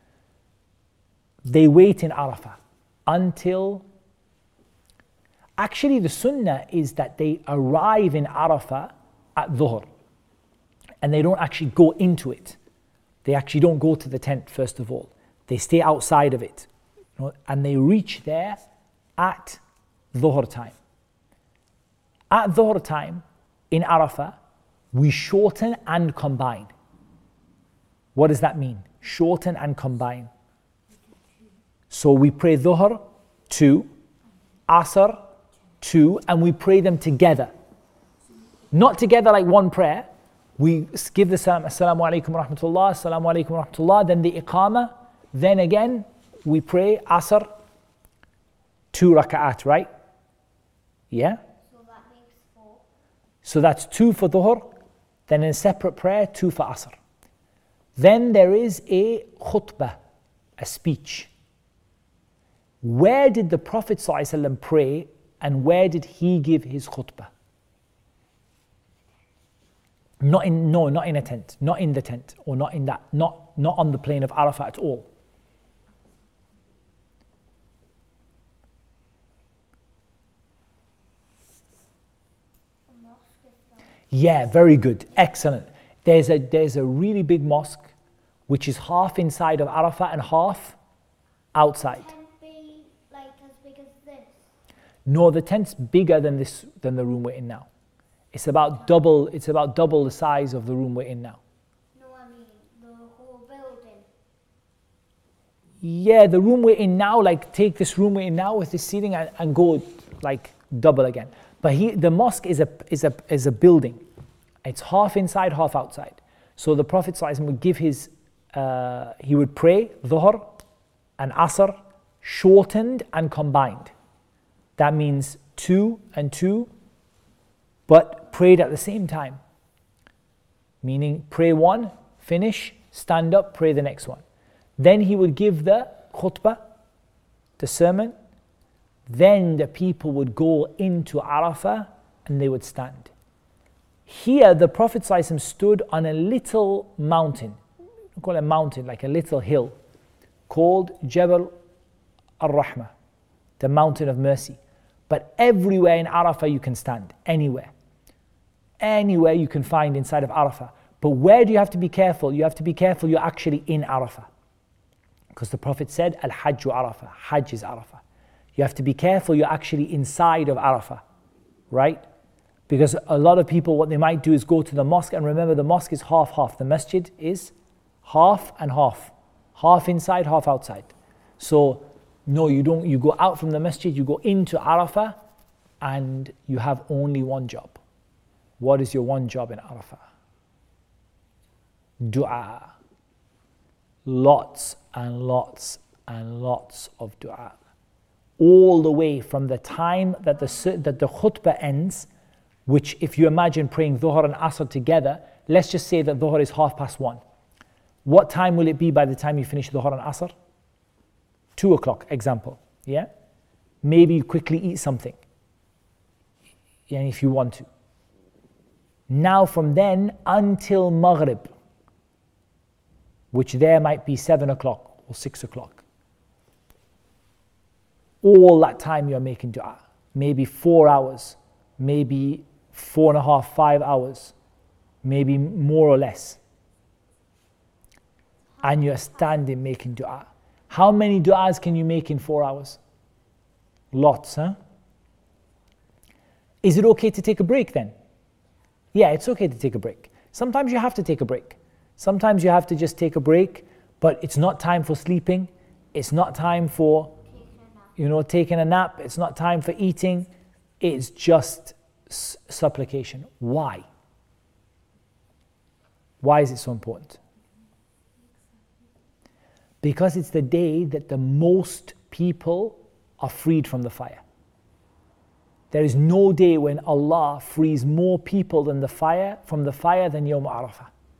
They wait in Arafah until. Actually, the sunnah is that they arrive in Arafah at Dhuhr, and they don't actually go into it. They actually don't go to the tent first of all. They stay outside of it, and they reach there at Dhuhr time. At Dhuhr time in Arafah, we shorten and combine. What does that mean? Shorten and combine. So we pray Dhuhr 2, Asr 2, and we pray them together. Not together like one prayer. We give the salam, Assalamu alaikum wa rahmatullah, Assalamu alaikum wa rahmatullah, then the iqamah, then again we pray Asr 2 raka'at, right? Yeah? So that makes 4. So that's 2 for Dhuhr, then in a separate prayer, 2 for Asr. Then there is a khutbah, a speech. Where did the Prophet ﷺ pray and where did he give his khutbah? Not in a tent, not in the tent, or not in that, not on the plain of Arafah at all. The mosque is done. Yeah, very good, excellent. There's a really big mosque which is half inside of Arafah and half outside. Can be like as big as this. No, the tent's bigger than the room we're in now. It's about double the size of the room we're in now. No, I mean the whole building. Yeah, the room we're in now, like take this room we're in now with this ceiling and go like double again. But the mosque is a building. It's half inside, half outside. So the Prophet ﷺ would give he would pray Dhuhr and Asr shortened and combined. That means 2 and 2, but prayed at the same time. Meaning pray one, finish, stand up, pray the next one. Then he would give the khutbah, the sermon. Then the people would go into Arafah and they would stand. Here the Prophet ﷺ stood on a little mountain, we call it a mountain, like a little hill, called Jabal al-Rahmah, the mountain of mercy. But everywhere in Arafah you can stand, anywhere. Anywhere you can find inside of Arafah. But where do you have to be careful? You have to be careful you're actually in Arafah. Because the Prophet said, Al-Hajju Arafah, Hajj is Arafah. You have to be careful you're actually inside of Arafah, right? Because a lot of people, what they might do is go to the mosque, and remember the mosque is half-half. The masjid is half and half. Half inside, half outside. So, no, you don't. You go out from the masjid, you go into Arafah, and you have only one job. What is your one job in Arafah? Dua. Lots and lots and lots of dua. All the way from the time that the khutbah ends, which if you imagine praying Dhuhr and Asr together, let's just say that Dhuhr is 1:30. What time will it be by the time you finish Dhuhr and Asr? 2 o'clock, example. Yeah? Maybe you quickly eat something. Yeah, if you want to. Now from then until Maghrib, which there might be 7 o'clock or 6 o'clock. All that time you're making dua. Maybe 4 hours, maybe 4.5, 5 hours, maybe more or less. And you're standing making dua. How many du'as can you make in 4 hours? Lots, huh? Is it okay to take a break then? Yeah, it's okay to take a break. Sometimes you have to take a break. Sometimes you have to just take a break, but it's not time for sleeping. It's not time for, taking a nap. It's not time for eating. It's just supplication. Why? Why is it so important? Because it's the day that the most people are freed from the fire. There is no day when Allah frees more people from the fire than Yawm Arafah.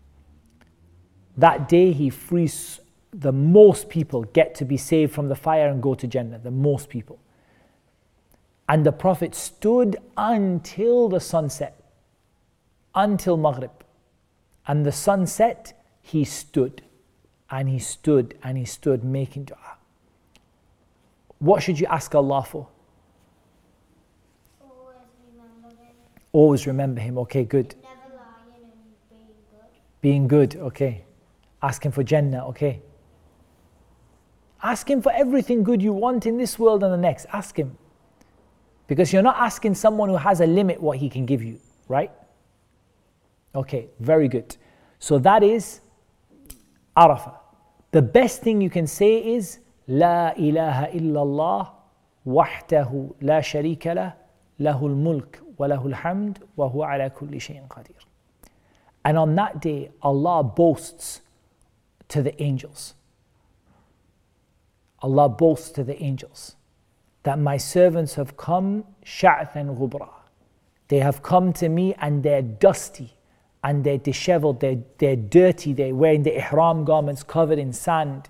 That day he frees the most people get to be saved from the fire and go to Jannah, the most people. And the Prophet stood until the sun set, until Maghrib. And the sun set, he stood, and he stood, and he stood making dua. What should you ask Allah for? Always remember him. Always remember Him. Okay, good. Never lying and being good. Being good, okay. Ask Him for Jannah, okay. Ask Him for everything good you want in this world and the next. Ask Him. Because you're not asking someone who has a limit what He can give you, right? Okay, very good. So that is Arafah. The best thing you can say is La ilaha illallah wahdahu la sharika lah lahul mulk wa lahul hamd wa huwa ala kulli shayin qadir. And on that day, Allah boasts to the angels. Allah boasts to the angels that my servants have come sha'than ghubra. They have come to me and they're dusty and they're disheveled, they're dirty, they're wearing the ihram garments covered in sand.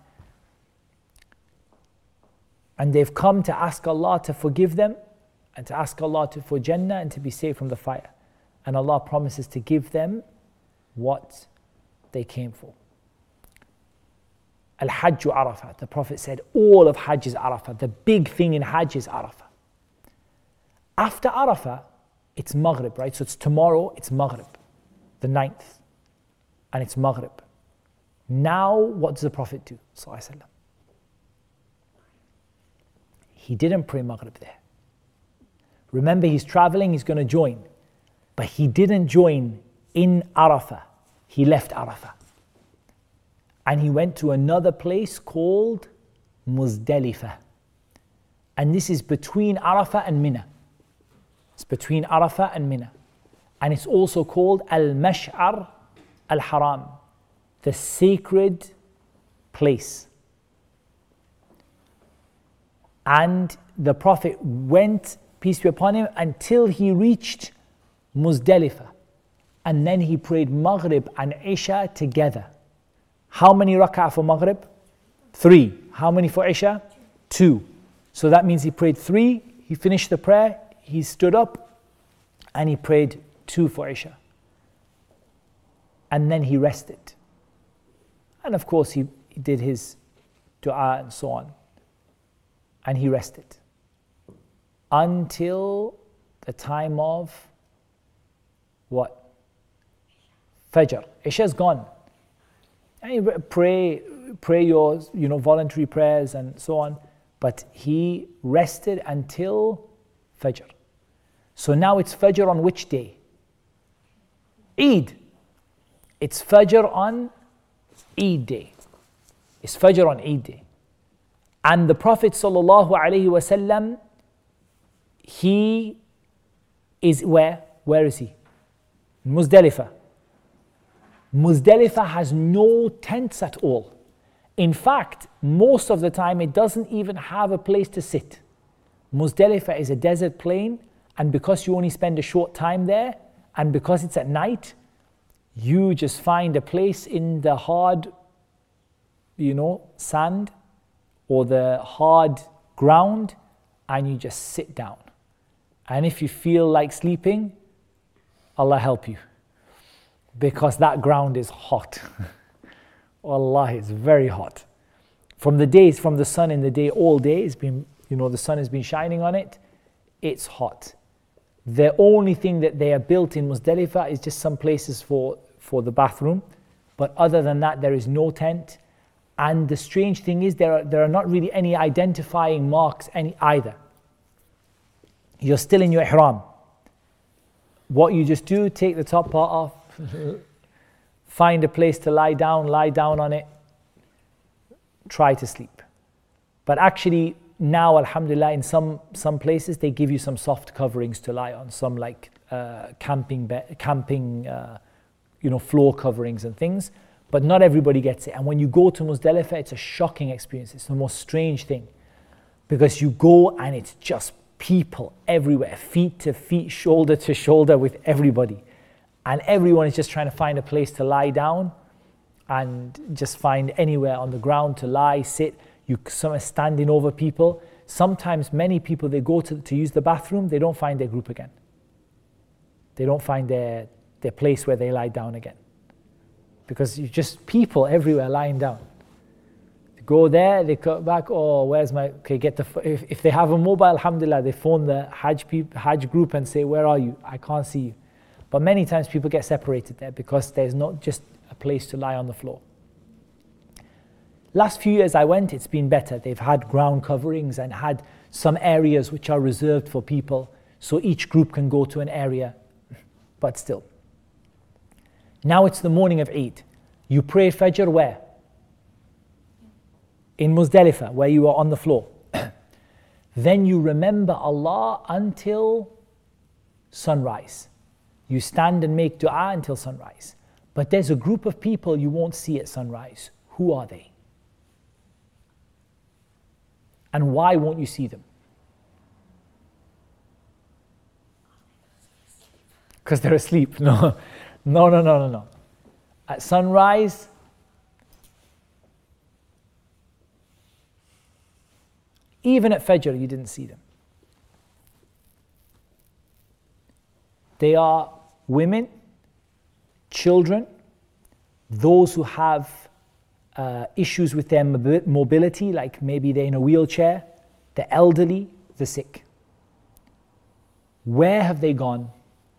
And they've come to ask Allah to forgive them and to ask Allah for Jannah and to be saved from the fire. And Allah promises to give them what they came for. Al-Hajj Arafah. The Prophet said all of Hajj is Arafah. The big thing in Hajj is Arafah. After Arafah, it's Maghrib, right? So it's tomorrow, it's Maghrib, the 9th, and it's Maghrib. Now, what does the Prophet do? Sallallahu Alaihi Wasallam. He didn't pray Maghrib there. Remember, he's traveling, he's going to join. But he didn't join in Arafah. He left Arafah. And he went to another place called Muzdalifah. And this is between Arafah and Mina. It's between Arafah and Mina. And it's also called Al-Mash'ar Al-Haram, the sacred place. And the Prophet went, peace be upon him, until he reached Muzdalifah. And then he prayed Maghrib and Isha together. How many rak'ah for Maghrib? 3. How many for Isha? 2. So that means he prayed 3, he finished the prayer, he stood up, and he prayed 2 for Isha. And then he rested. And of course he did his dua and so on. And he rested until the time of what? Fajr. Isha's gone. And you pray your voluntary prayers and so on. But he rested until Fajr. So now it's Fajr on which day? Eid. It's Fajr on Eid day. It's Fajr on Eid day. And the Prophet sallallahu alaihi wasallam, he is where? Where is he? Muzdalifah. Muzdalifah has no tents at all. In fact, most of the time it doesn't even have a place to sit. Muzdalifah is a desert plain, and because you only spend a short time there, and because it's at night, you just find a place in the hard, sand or the hard ground, and you just sit down. And if you feel like sleeping, Allah help you, because that ground is hot. Wallahi, it's very hot. From the sun in the day, all day, it's been, the sun has been shining on it, it's hot. The only thing that they are built in Muzdalifah is just some places for the bathroom, but other than that, there is no tent. And the strange thing is, there are not really any identifying marks either. You're still in your ihram. What you just do, take the top part off, find a place to lie down on it, try to sleep. But actually, now, alhamdulillah, in some places, they give you some soft coverings to lie on, some like camping floor coverings and things. But not everybody gets it. And when you go to Muzdalifah, it's a shocking experience. It's the most strange thing. Because you go and it's just people everywhere, feet to feet, shoulder to shoulder with everybody. And everyone is just trying to find a place to lie down and just find anywhere on the ground to lie, sit. You some standing over people. Sometimes many people, they go to use the bathroom, they don't find their group again. They don't find their place where they lie down again. Because you just people everywhere lying down. They go there, they come back, oh, where's my, okay, if they have a mobile, alhamdulillah, they phone the Hajj group and say, where are you? I can't see you. But many times people get separated there because there's not just a place to lie on the floor. Last few years I went, it's been better. They've had ground coverings and had some areas which are reserved for people, so each group can go to an area, but still. Now it's the morning of Eid. You pray Fajr where? In Muzdalifah, where you are on the floor. Then you remember Allah until sunrise. You stand and make dua until sunrise. But there's a group of people you won't see at sunrise. Who are they? And why won't you see them? Because they're asleep. No. At sunrise, even at Fajr, you didn't see them. They are women, children, those who have issues with their mobility, like maybe they're in a wheelchair, the elderly, the sick. Where have they gone?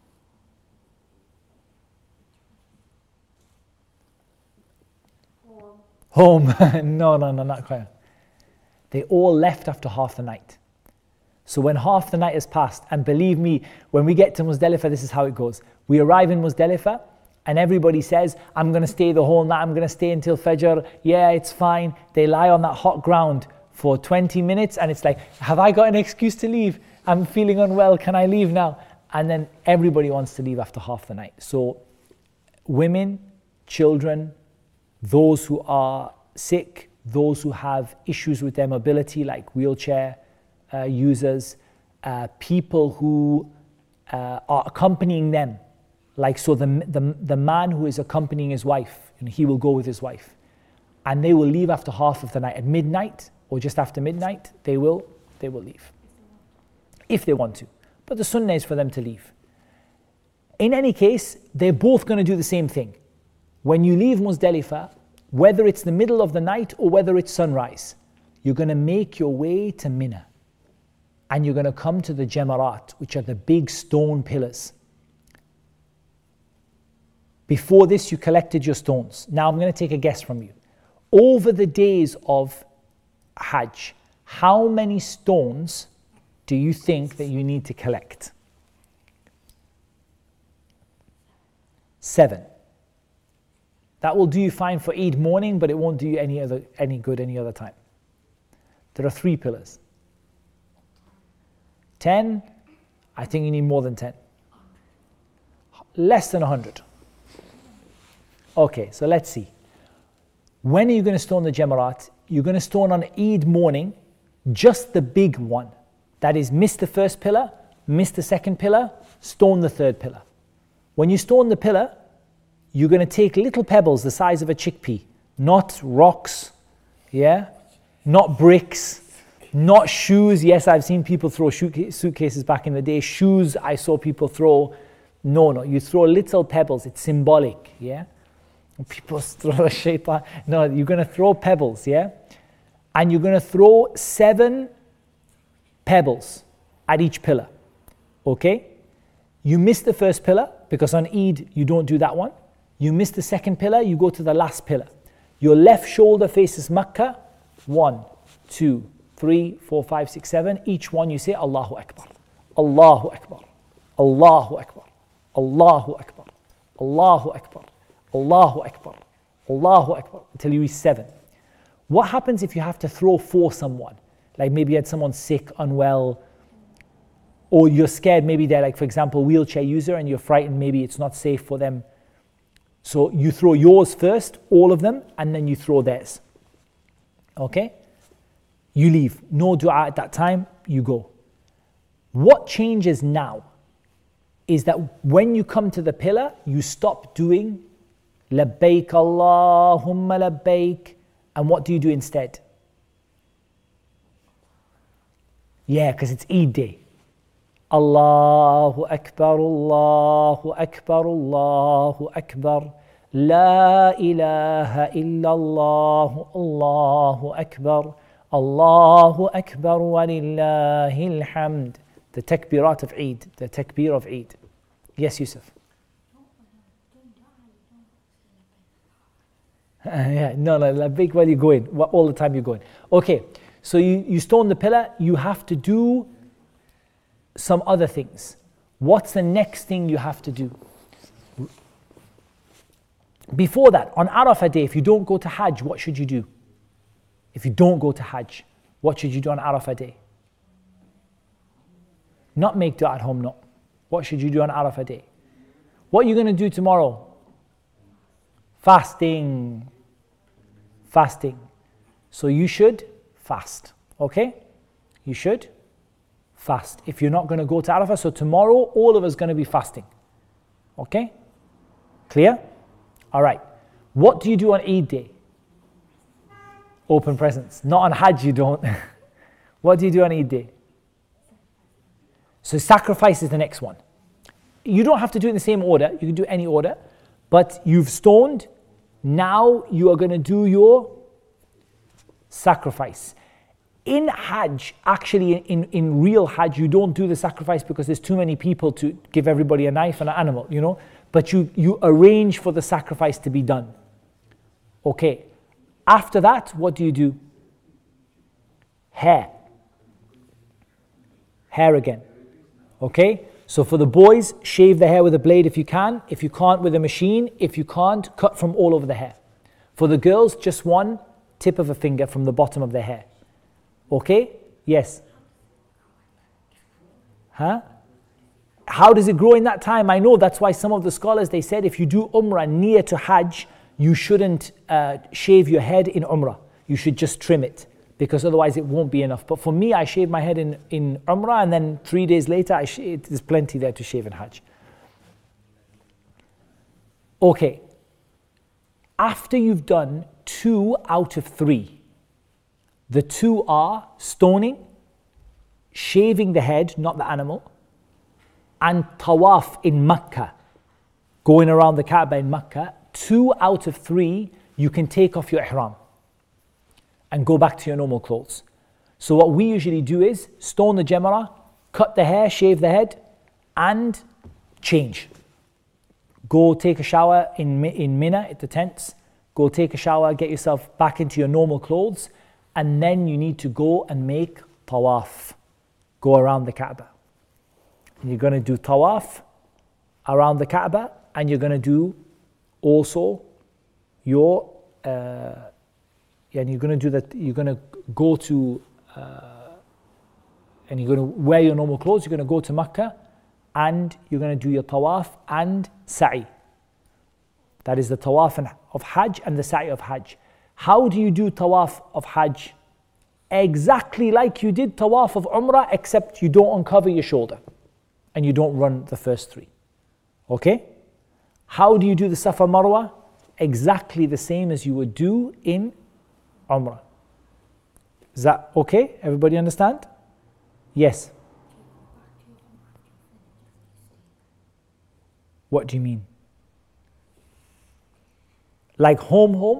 Home. No, not quite. They all left after half the night. So when half the night has passed, and believe me, when we get to Muzdalifah, this is how it goes. We arrive in Muzdalifah, and everybody says, I'm going to stay the whole night, I'm going to stay until Fajr, yeah, it's fine. They lie on that hot ground for 20 minutes, and it's like, have I got an excuse to leave? I'm feeling unwell, can I leave now? And then everybody wants to leave after half the night. So women, children, those who are sick, those who have issues with their mobility, like wheelchair users, people who are accompanying them, like so the man who is accompanying his wife, and he will go with his wife, and they will leave after half of the night. At midnight or just after midnight, they will leave if they want to. But the sunnah is for them to leave. In any case, they're both going to do the same thing. When you leave Muzdalifah, whether it's the middle of the night or whether it's sunrise, you're going to make your way to Mina. And you're going to come to the Jamarat, which are the big stone pillars. Before this, you collected your stones. Now I'm going to take a guess from you. Over the days of Hajj, how many stones do you think that you need to collect? 7. That will do you fine for Eid morning, but it won't do you any good any other time. There are 3 pillars. 10, I think you need more than 10. Less than 100. Okay, so let's see. When are you going to stone the Jamarat? You're going to stone on Eid morning, just the big one. That is, miss the first pillar, miss the second pillar, stone the third pillar. When you stone the pillar, you're going to take little pebbles the size of a chickpea, not rocks, yeah, not bricks, not shoes. Yes, I've seen people throw suitcases back in the day. Shoes, I saw people throw. No, you throw little pebbles. It's symbolic, yeah. People throw a shaitan. No, you're going to throw pebbles, yeah, and you're going to throw 7 pebbles at each pillar. Okay, you miss the first pillar because on Eid you don't do that one. You miss the second pillar, you go to the last pillar. Your left shoulder faces Makkah. 1, 2, 3, 4, 5, 6, 7. Each one you say Allahu Akbar, Allahu Akbar, Allahu Akbar, Allahu Akbar, Allahu Akbar, Allahu Akbar, Allahu Akbar, until you reach 7. What happens if you have to throw for someone? Like maybe you had someone sick, unwell, or you're scared, maybe they're like, for example, wheelchair user, and you're frightened, maybe it's not safe for them. So you throw yours first, all of them, and then you throw theirs. Okay? You leave. No dua at that time, you go. What changes now is that when you come to the pillar, you stop doing Labbaik Allahumma labbaik. And what do you do instead? Yeah, because it's Eid day. Allahu Akbar, Allahu Akbar, Allahu Akbar. La ilaha illallah, Allahu Akbar. Allahu Akbar wa lillahi alhamd. The takbirat of Eid, the takbir of Eid. Yes, Yusuf. Yeah, no, labbaik while you're going, all the time you're going. Okay, so you stone the pillar, you have to do some other things. What's the next thing you have to do? Before that, on Arafah day, if you don't go to Hajj, what should you do? If you don't go to Hajj, what should you do on Arafah day? Not make dua at home, no. What should you do on Arafah day? What are you going to do tomorrow? Fasting. Fasting. So you should fast, okay? You should fast. If you're not going to go to Arafah, so tomorrow all of us are going to be fasting. Okay? Clear? All right. What do you do on Eid day? Open presents. Not on Hajj you don't. What do you do on Eid day? So sacrifice is the next one. You don't have to do it in the same order. You can do any order. But you've stoned. Now you are going to do your sacrifice. In Hajj, actually in real Hajj, you don't do the sacrifice because there's too many people to give everybody a knife and an animal, you know. But you arrange for the sacrifice to be done. Okay. After that, what do you do? Hair. Hair again. Okay? So for the boys, shave the hair with a blade if you can. If you can't, with a machine. If you can't, cut from all over the hair. For the girls, just one tip of a finger from the bottom of their hair. Okay? Yes? Huh? How does it grow in that time? I know that's why some of the scholars, they said if you do Umrah near to Hajj, you shouldn't shave your head in Umrah. You should just trim it, because otherwise it won't be enough. But for me, I shave my head in Umrah, and then 3 days later, there's plenty there to shave in Hajj. Okay. After you've done 2 out of 3, the 2 are stoning, shaving the head, not the animal, and tawaf in Makkah, going around the Kaaba in Makkah. 2 out of 3, you can take off your ihram and go back to your normal clothes. So what we usually do is stone the Jamrah, cut the hair, shave the head, and change. Go take a shower in Mina at the tents. Go take a shower, get yourself back into your normal clothes, and then you need to go and make tawaf. Go around the Kaaba. And you're going to do tawaf around the Kaaba, and you're going to do also your and you're going to do that. You're going to go to and you're going to wear your normal clothes. You're going to go to Makkah, and you're going to do your tawaf and sa'i. That is the tawaf of Hajj and the sa'i of Hajj. How do you do tawaf of Hajj? Exactly like you did tawaf of Umrah, except you don't uncover your shoulder and you don't run the first 3. Okay? How do you do the Safa Marwa? Exactly the same as you would do in Umrah. Is that okay? Everybody understand? Yes. What do you mean? Like home?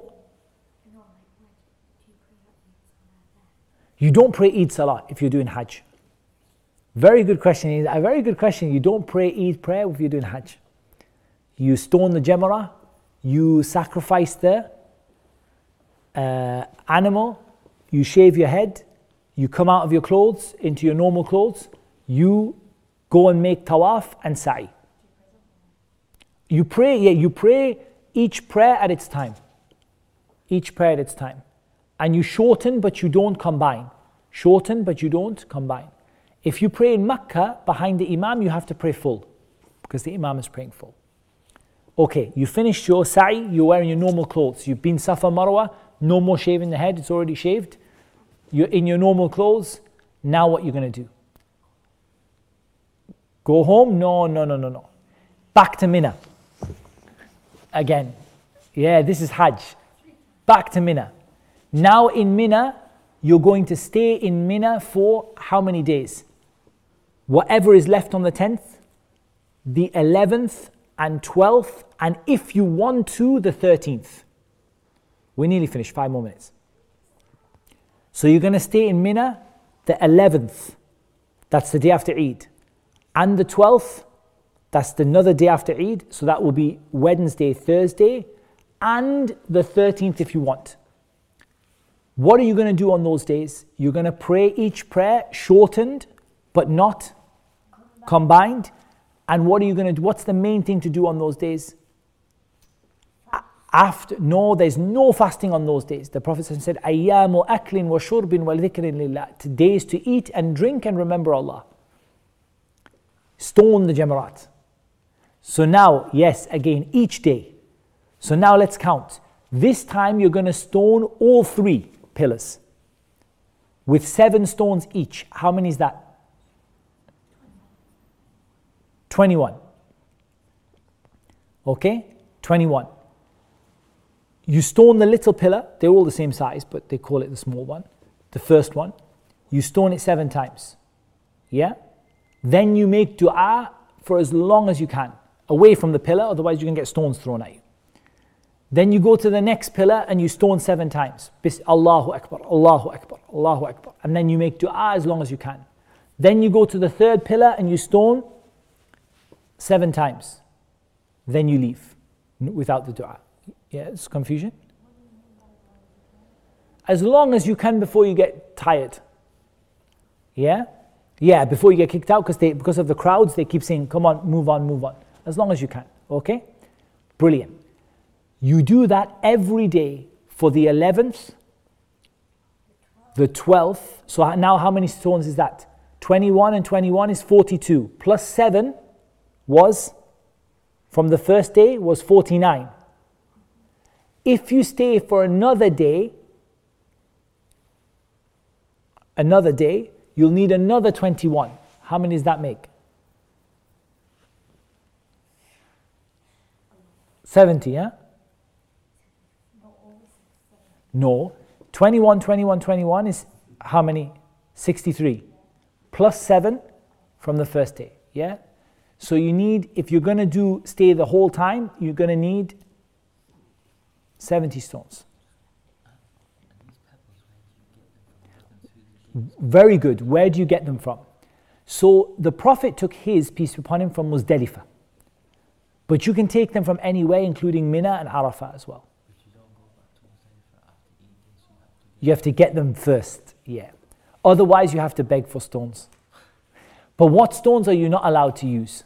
You don't pray Eid Salah if you're doing Hajj. Very good question. A very good question. You don't pray Eid prayer if you're doing Hajj. You stone the Jamrah, you sacrifice the animal, you shave your head, you come out of your clothes into your normal clothes, you go and make tawaf and sa'i. You pray each prayer at its time. Each prayer at its time. And you shorten but you don't combine. Shorten but you don't combine. If you pray in Makkah behind the Imam, you have to pray full, because the Imam is praying full. Okay, you finished your sa'i, you're wearing your normal clothes. You've been Safa Marwa, no more shaving the head, it's already shaved. You're in your normal clothes. Now what you're going to do? Go home? No. Back to Mina. Again, Yeah, this is Hajj. Back to Mina. Now in Mina, you're going to stay in Mina for how many days? Whatever is left on the 10th, the 11th and 12th, and if you want to, the 13th. We're nearly finished, 5 more minutes. So you're going to stay in Mina the 11th, that's the day after Eid, and the 12th, that's another day after Eid, so that will be Wednesday, Thursday, and the 13th if you want. What are you going to do on those days? You're going to pray each prayer shortened, but not combined. And what are you going to do? What's the main thing to do on those days? No, there's no fasting on those days. The Prophet said, "Ayyamu aklin wa shurbin wa dhikrin lillah." Days to eat and drink and remember Allah. Stone the jamarat. So now, yes, again, each day. So now let's count. This time you're going to stone all 3 pillars with 7 stones each. How many is that? 21. Okay? 21. You stone the little pillar, they're all the same size, but they call it the small one, the first one. You stone it 7 times. Yeah? Then you make dua for as long as you can, away from the pillar, otherwise you can get stones thrown at you. Then you go to the next pillar and you stone 7 times. Allahu Akbar, Allahu Akbar, Allahu Akbar. And then you make dua as long as you can. Then you go to the 3rd pillar and you stone 7 times. Then you leave without the dua. Yeah, it's confusion. As long as you can before you get tired. Yeah? Yeah, before you get kicked out, because of the crowds, they keep saying, come on, move on, move on. As long as you can. Okay? Brilliant. You do that every day for the 11th, the 12th. So now how many stones is that? 21 and 21 is 42. Plus 7 was, from the first day, was 49. If you stay for another day, you'll need another 21. How many does that make? 70, yeah? No. 21, 21, 21 is how many? 63. Plus 7 from the first day, yeah? So you need, if you're going to stay the whole time, you're going to need 70 stones. Very good. Where do you get them from? So the Prophet took his, peace be upon him, from Muzdalifah. But you can take them from anywhere, including Mina and Arafah as well. You have to get them first, yeah. Otherwise you have to beg for stones. But what stones are you not allowed to use?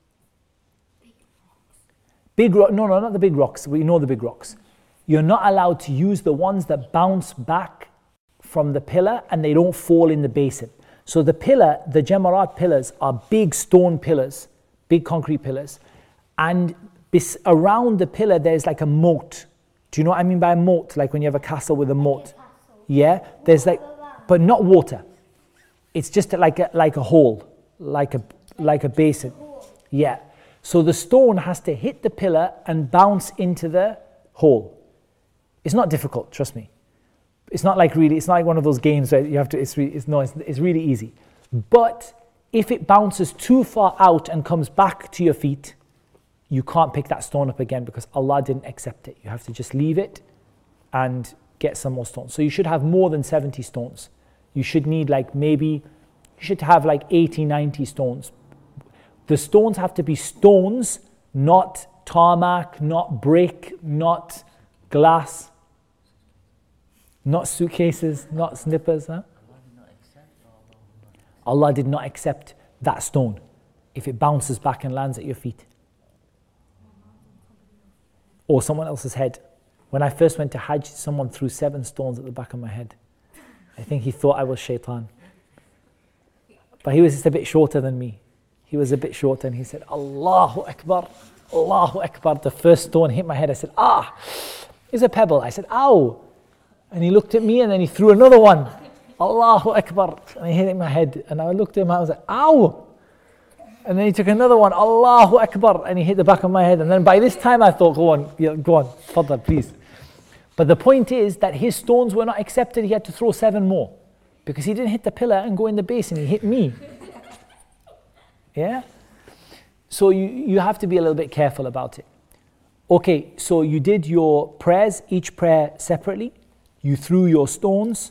Big rock? No, not the big rocks. We know the big rocks. You're not allowed to use the ones that bounce back from the pillar and they don't fall in the basin. So the pillar, the Jamarat pillars, are big stone pillars, big concrete pillars. And around the pillar there's like a moat. Do you know what I mean by a moat? Like when you have a castle with a moat. Yeah? There's like, but not water. It's just like a hole, like a basin. Yeah. So the stone has to hit the pillar and bounce into the hole. It's not difficult, trust me. It's not like one of those games where you have to, it's really easy. But if it bounces too far out and comes back to your feet, you can't pick that stone up again because Allah didn't accept it. You have to just leave it and get some more stones. So you should have more than 70 stones. You should need you should have 80, 90 stones. The stones have to be stones, not tarmac, not brick, not glass, not suitcases, not snippers. Huh? Allah did not accept that stone if it bounces back and lands at your feet. Or someone else's head. When I first went to Hajj, someone threw 7 stones at the back of my head. I think he thought I was shaitan. But he was just a bit shorter than me. He was a bit shorter and he said, Allahu Akbar, Allahu Akbar. The first stone hit my head. I said, it's a pebble. I said, ow. And he looked at me and then he threw another one. Allahu Akbar. And he hit my head. And I looked at him and I was like, ow. And then he took another one, Allahu Akbar, and he hit the back of my head. And then by this time I thought, go on, Fadal, please. But the point is that his stones were not accepted. He had to throw 7 more because he didn't hit the pillar and go in the basin. He hit me. Yeah? So you have to be a little bit careful about it. Okay, so you did your prayers, each prayer separately. You threw your stones.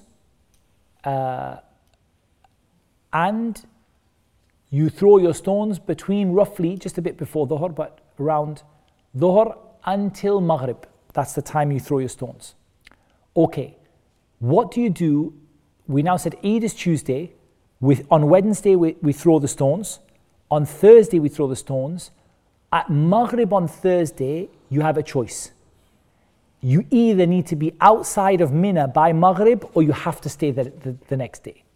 And you throw your stones between roughly, just a bit before Dhuhr, but around Dhuhr until Maghrib. That's the time you throw your stones. Okay, what do you do? We now said Eid is Tuesday. On Wednesday, we throw the stones. On Thursday, we throw the stones. At Maghrib on Thursday, you have a choice. You either need to be outside of Mina by Maghrib or you have to stay the next day.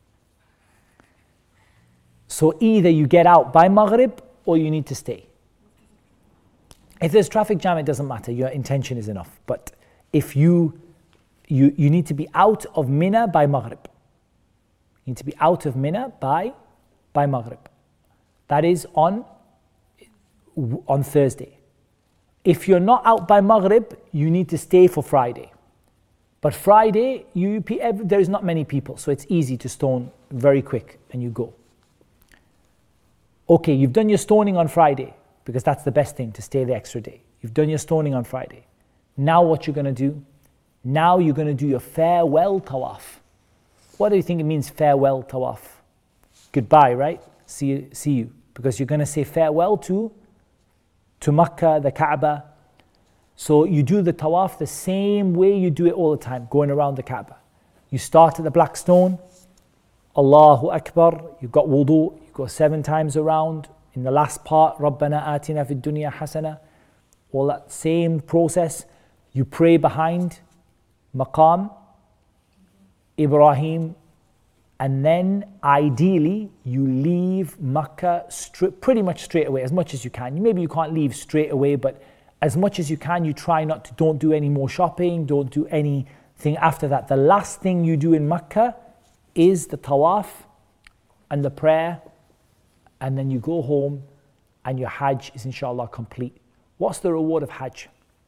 So either you get out by Maghrib or you need to stay. If there's traffic jam, it doesn't matter. Your intention is enough. But if you need to be out of Mina by Maghrib. You need to be out of Mina by Maghrib. That is on Thursday. If you're not out by Maghrib, you need to stay for Friday. But Friday, there is not many people, so it's easy to stone very quick and you go. Okay, you've done your stoning on Friday because that's the best thing, to stay the extra day. You've done your stoning on Friday. Now what you're going to do? Now you're going to do your farewell tawaf. What do you think it means, farewell tawaf? Goodbye, right? See you. Because you're going to say farewell to Makkah, the Kaaba. So you do the tawaf the same way you do it all the time, going around the Kaaba. You start at the black stone, Allahu Akbar, you've got wudu, you go 7 times around. In the last part, Rabbana atina fid dunya hasana, all that same process. You pray behind Maqam Ibrahim, and then ideally you leave Makkah pretty much straight away, as much as you can. Maybe you can't leave straight away, but as much as you can, you try don't do any more shopping, don't do anything after that. The last thing you do in Makkah is the tawaf and the prayer, and then you go home and your Hajj is inshallah complete. What's the reward of Hajj?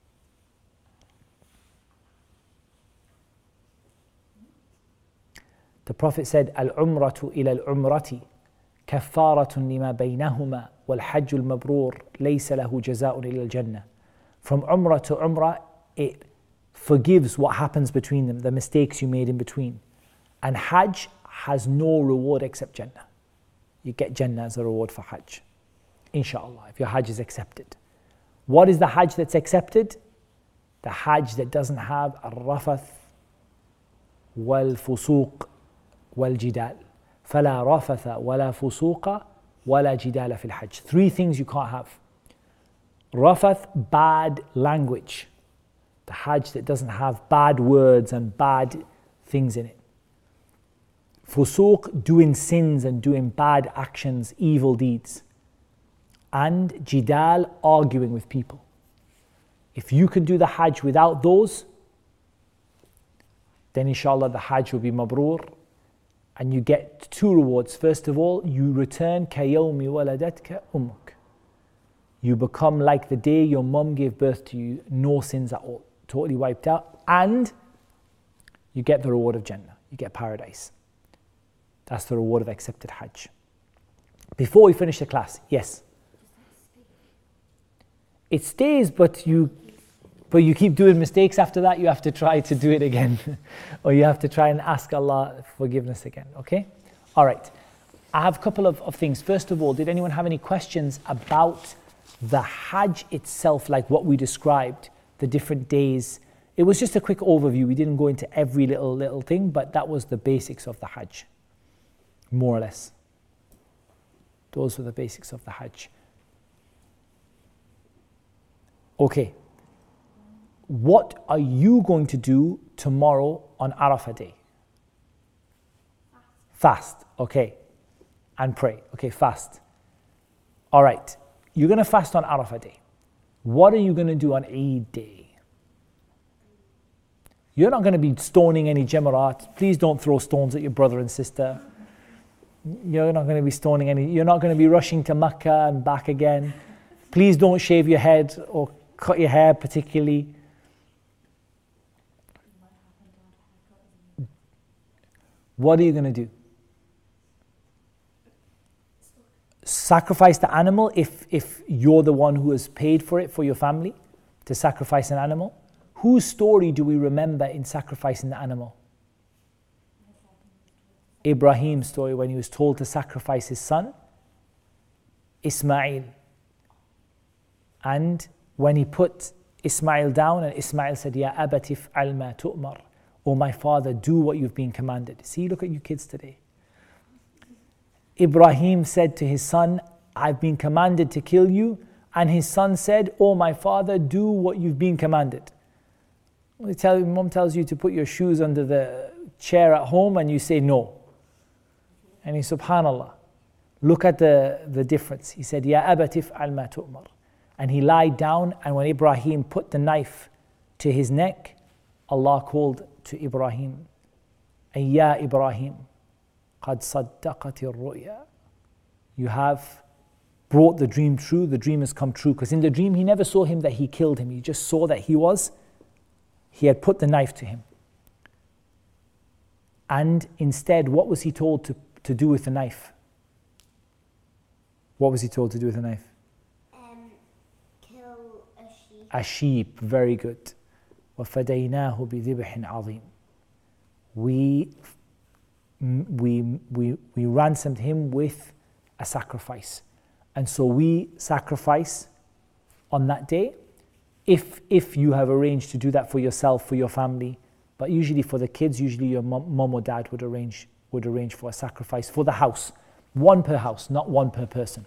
The Prophet said, Al-umratu ila al-umrati kaffaratun lima baynahuma wal hajjul mabrur laysa lahu jaza'un ila al-jannah. From umrah to umrah, it forgives what happens between them, the mistakes you made in between. And Hajj has no reward except Jannah. You get Jannah as a reward for Hajj. Inshallah, if your Hajj is accepted. What is the Hajj that's accepted? The Hajj that doesn't have al-rafath wal-fusuq wal-jidal. فَلَا رَفَثَ وَلَا فُسُوقَ وَلَا جِدَالَ فِي الْحَجِّ. 3 things you can't have. Rafath, bad language. The Hajj that doesn't have bad words and bad things in it. Fusuq, doing sins and doing bad actions, evil deeds. And jidal, arguing with people. If you can do the Hajj without those, then inshallah the Hajj will be mabrur, and you get 2 rewards. First of all, you return kayawmi waladatka ummuk. You become like the day your mum gave birth to you, no sins at all, totally wiped out, and you get the reward of Jannah, you get paradise. That's the reward of accepted Hajj. Before we finish the class, yes? It stays, but you keep doing mistakes after that, you have to try to do it again. Or you have to try and ask Allah forgiveness again, okay? All right, I have a couple of things. First of all, did anyone have any questions about the Hajj itself, like what we described, the different days? It was just a quick overview. We didn't go into every little thing, but that was the basics of the Hajj, more or less. Those were the basics of the Hajj. Okay. What are you going to do tomorrow on Arafah day? Fast. Okay. And pray. Okay, fast. All right. You're going to fast on Arafah day. What are you going to do on Eid day? You're not going to be stoning any jamarat. Please don't throw stones at your brother and sister. You're not going to be stoning any. You're not going to be rushing to Mecca and back again. Please don't shave your head or cut your hair particularly. What are you going to do? Sacrifice the animal if you're the one who has paid for it for your family to sacrifice an animal. Whose story do we remember in sacrificing the animal? Ibrahim's story when he was told to sacrifice his son, Ismail. And when he put Ismail down and Ismail said, Ya abati if'al ma tu'mar. Oh my father, do what you've been commanded. See, look at you kids today. Ibrahim said to his son, I've been commanded to kill you. And his son said, oh my father, do what you've been commanded. Mom tells you to put your shoes under the chair at home and you say no. And he, subhanallah, look at the difference. He said, Ya abati if'al ma tu'mar. And he lied down, and when Ibrahim put the knife to his neck, Allah called to Ibrahim, Ya Ibrahim, قَدْ صَدَّقَتِ الرُّؤْيَا. You have brought the dream true, the dream has come true. Because in the dream he never saw him that he killed him. He just saw that he had put the knife to him. And instead, what was he told to do with the knife? What was he told to do with the knife? Kill a sheep. A sheep, very good. وَفَدَيْنَاهُ بِذِبْحٍ عَظِيمٍ. We ransomed him with a sacrifice. And so we sacrifice on that day, if you have arranged to do that for yourself, for your family, but usually for the kids, usually your mom or dad would arrange for a sacrifice for the house. One per house, not one per person.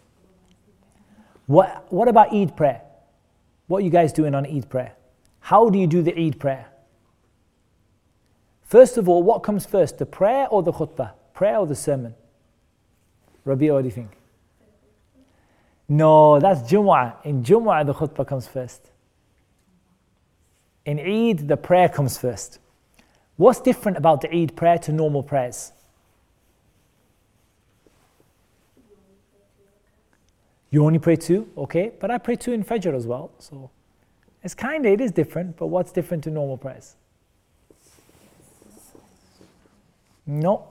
What about Eid prayer? What are you guys doing on Eid prayer? How do you do the Eid prayer? First of all, what comes first, the prayer or the khutbah? Prayer or the sermon? Rabia, what do you think? No, that's Jumu'ah. In Jumu'ah, the khutbah comes first. In Eid, the prayer comes first. What's different about the Eid prayer to normal prayers? You only pray two? Okay, but I pray two in Fajr as well. So it is different, but what's different to normal prayers? No,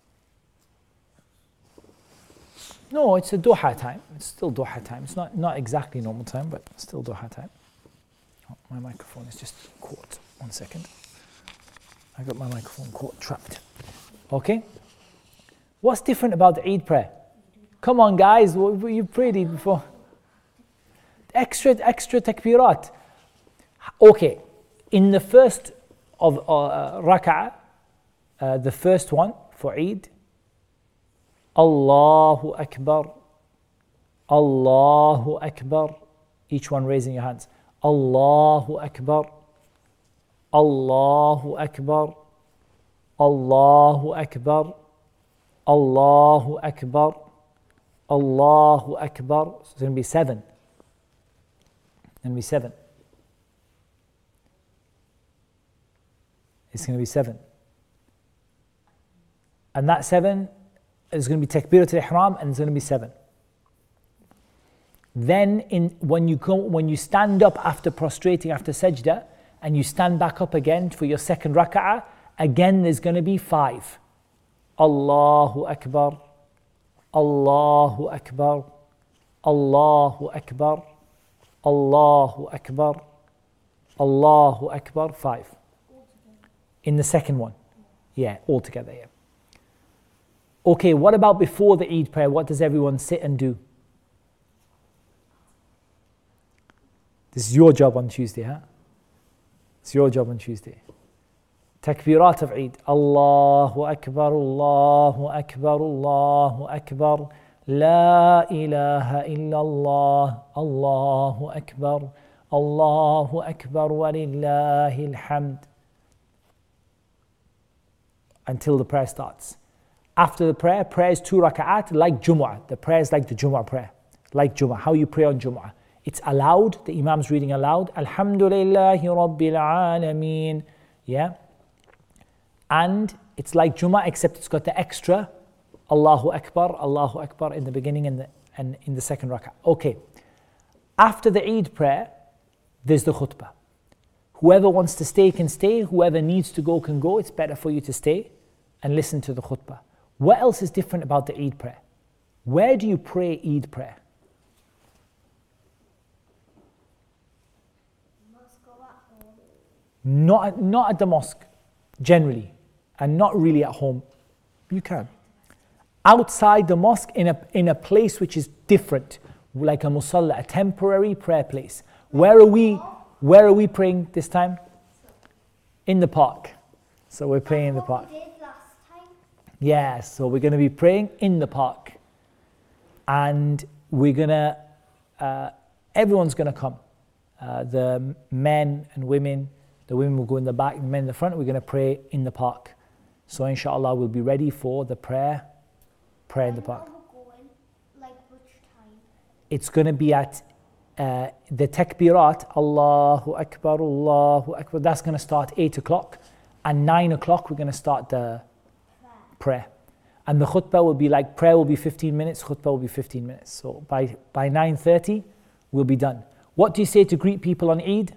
it's a duha time. It's still duha time. It's not exactly normal time, but still duha time. Oh, my microphone is just caught. 1 second. I got my microphone caught, trapped. Okay. What's different about the Eid prayer? Come on, guys. You prayed Eid before. Extra takbirat. Okay. In the first of rak'ah, the first one for Eid, Allahu Akbar, Allahu Akbar. Each one raising your hands. Allahu Akbar, Allahu Akbar, Allahu Akbar, Allahu Akbar, Allahu Akbar. So it's going to be 7. It's going to be 7. And that 7 is going to be Takbirat al-Ihram, and it's going to be 7. Then when you stand up after prostrating, after sajda, and you stand back up again for your second rak'ah, again there's going to be 5. Allahu Akbar, Allahu Akbar, Allahu Akbar, Allahu Akbar, Allahu Akbar, 5. In the second one. Yeah, altogether, yeah. Okay, what about before the Eid prayer? What does everyone sit and do? This is your job on Tuesday, huh? It's your job on Tuesday. Takbirat of Eid. Allahu Akbar, Allahu Akbar, Allahu Akbar. La ilaha illallah, Allahu Akbar, Allahu Akbar wa lillahi alhamd. Until the prayer starts. After the prayer is 2 rak'at like Jumu'ah. The prayer is like the Jumu'ah prayer. Like Jumu'ah, how you pray on Jumu'ah. It's aloud, the Imam's reading aloud. Alhamdulillahi Rabbil Alameen. Yeah. And it's like Jumu'ah except it's got the extra Allahu Akbar in the beginning and in the second rak'ah. Okay. After the Eid prayer, there's the khutbah. Whoever wants to stay can stay. Whoever needs to go can go. It's better for you to stay and listen to the khutbah. What else is different about the Eid prayer? Where do you pray Eid prayer? Mosque or at home. Not at the mosque, generally, and not really at home. You can. Outside the mosque, in a place which is different, like a musalla, a temporary prayer place. Where are we praying this time? In the park. So we're praying in the park. What we did last time. Yeah, so we're going to be praying in the park. And we're going to, everyone's going to come. The men and women, the women will go in the back, the men in the front, we're going to pray in the park. So inshallah we'll be ready for the prayer in the park. When are we going? Like which time? It's going to be at the takbirat, Allahu Akbar, that's going to start 8 o'clock. And 9 o'clock we're going to start the prayer. And the khutbah will be like, prayer will be 15 minutes, khutbah will be 15 minutes. So by 9:30 we'll be done. What do you say to greet people on Eid?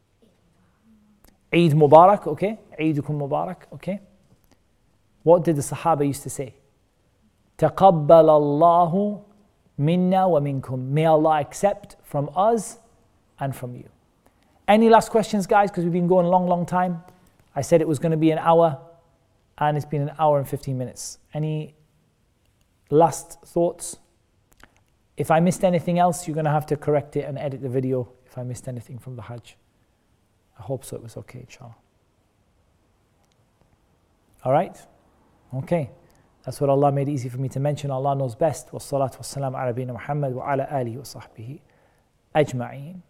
Eid Mubarak, okay? Eidukum Mubarak, okay? What did the Sahaba used to say? تَقَبَّلَ اللَّهُ مِنَّا وَمِنْكُمْ. May Allah accept from us and from you. Any last questions, guys? Because we've been going a long time. I said it was going to be an hour, and it's been an hour and 15 minutes. Any last thoughts? If I missed anything else, you're going to have to correct it and edit the video if I missed anything from the Hajj. I hope so, it was okay, inshallah. All right? Okay. That's what Allah made easy for me to mention. Allah knows best. Wassalatu wassalamu ala nabiyyina Muhammad wa ala alihi wa sahbihi ajma'een.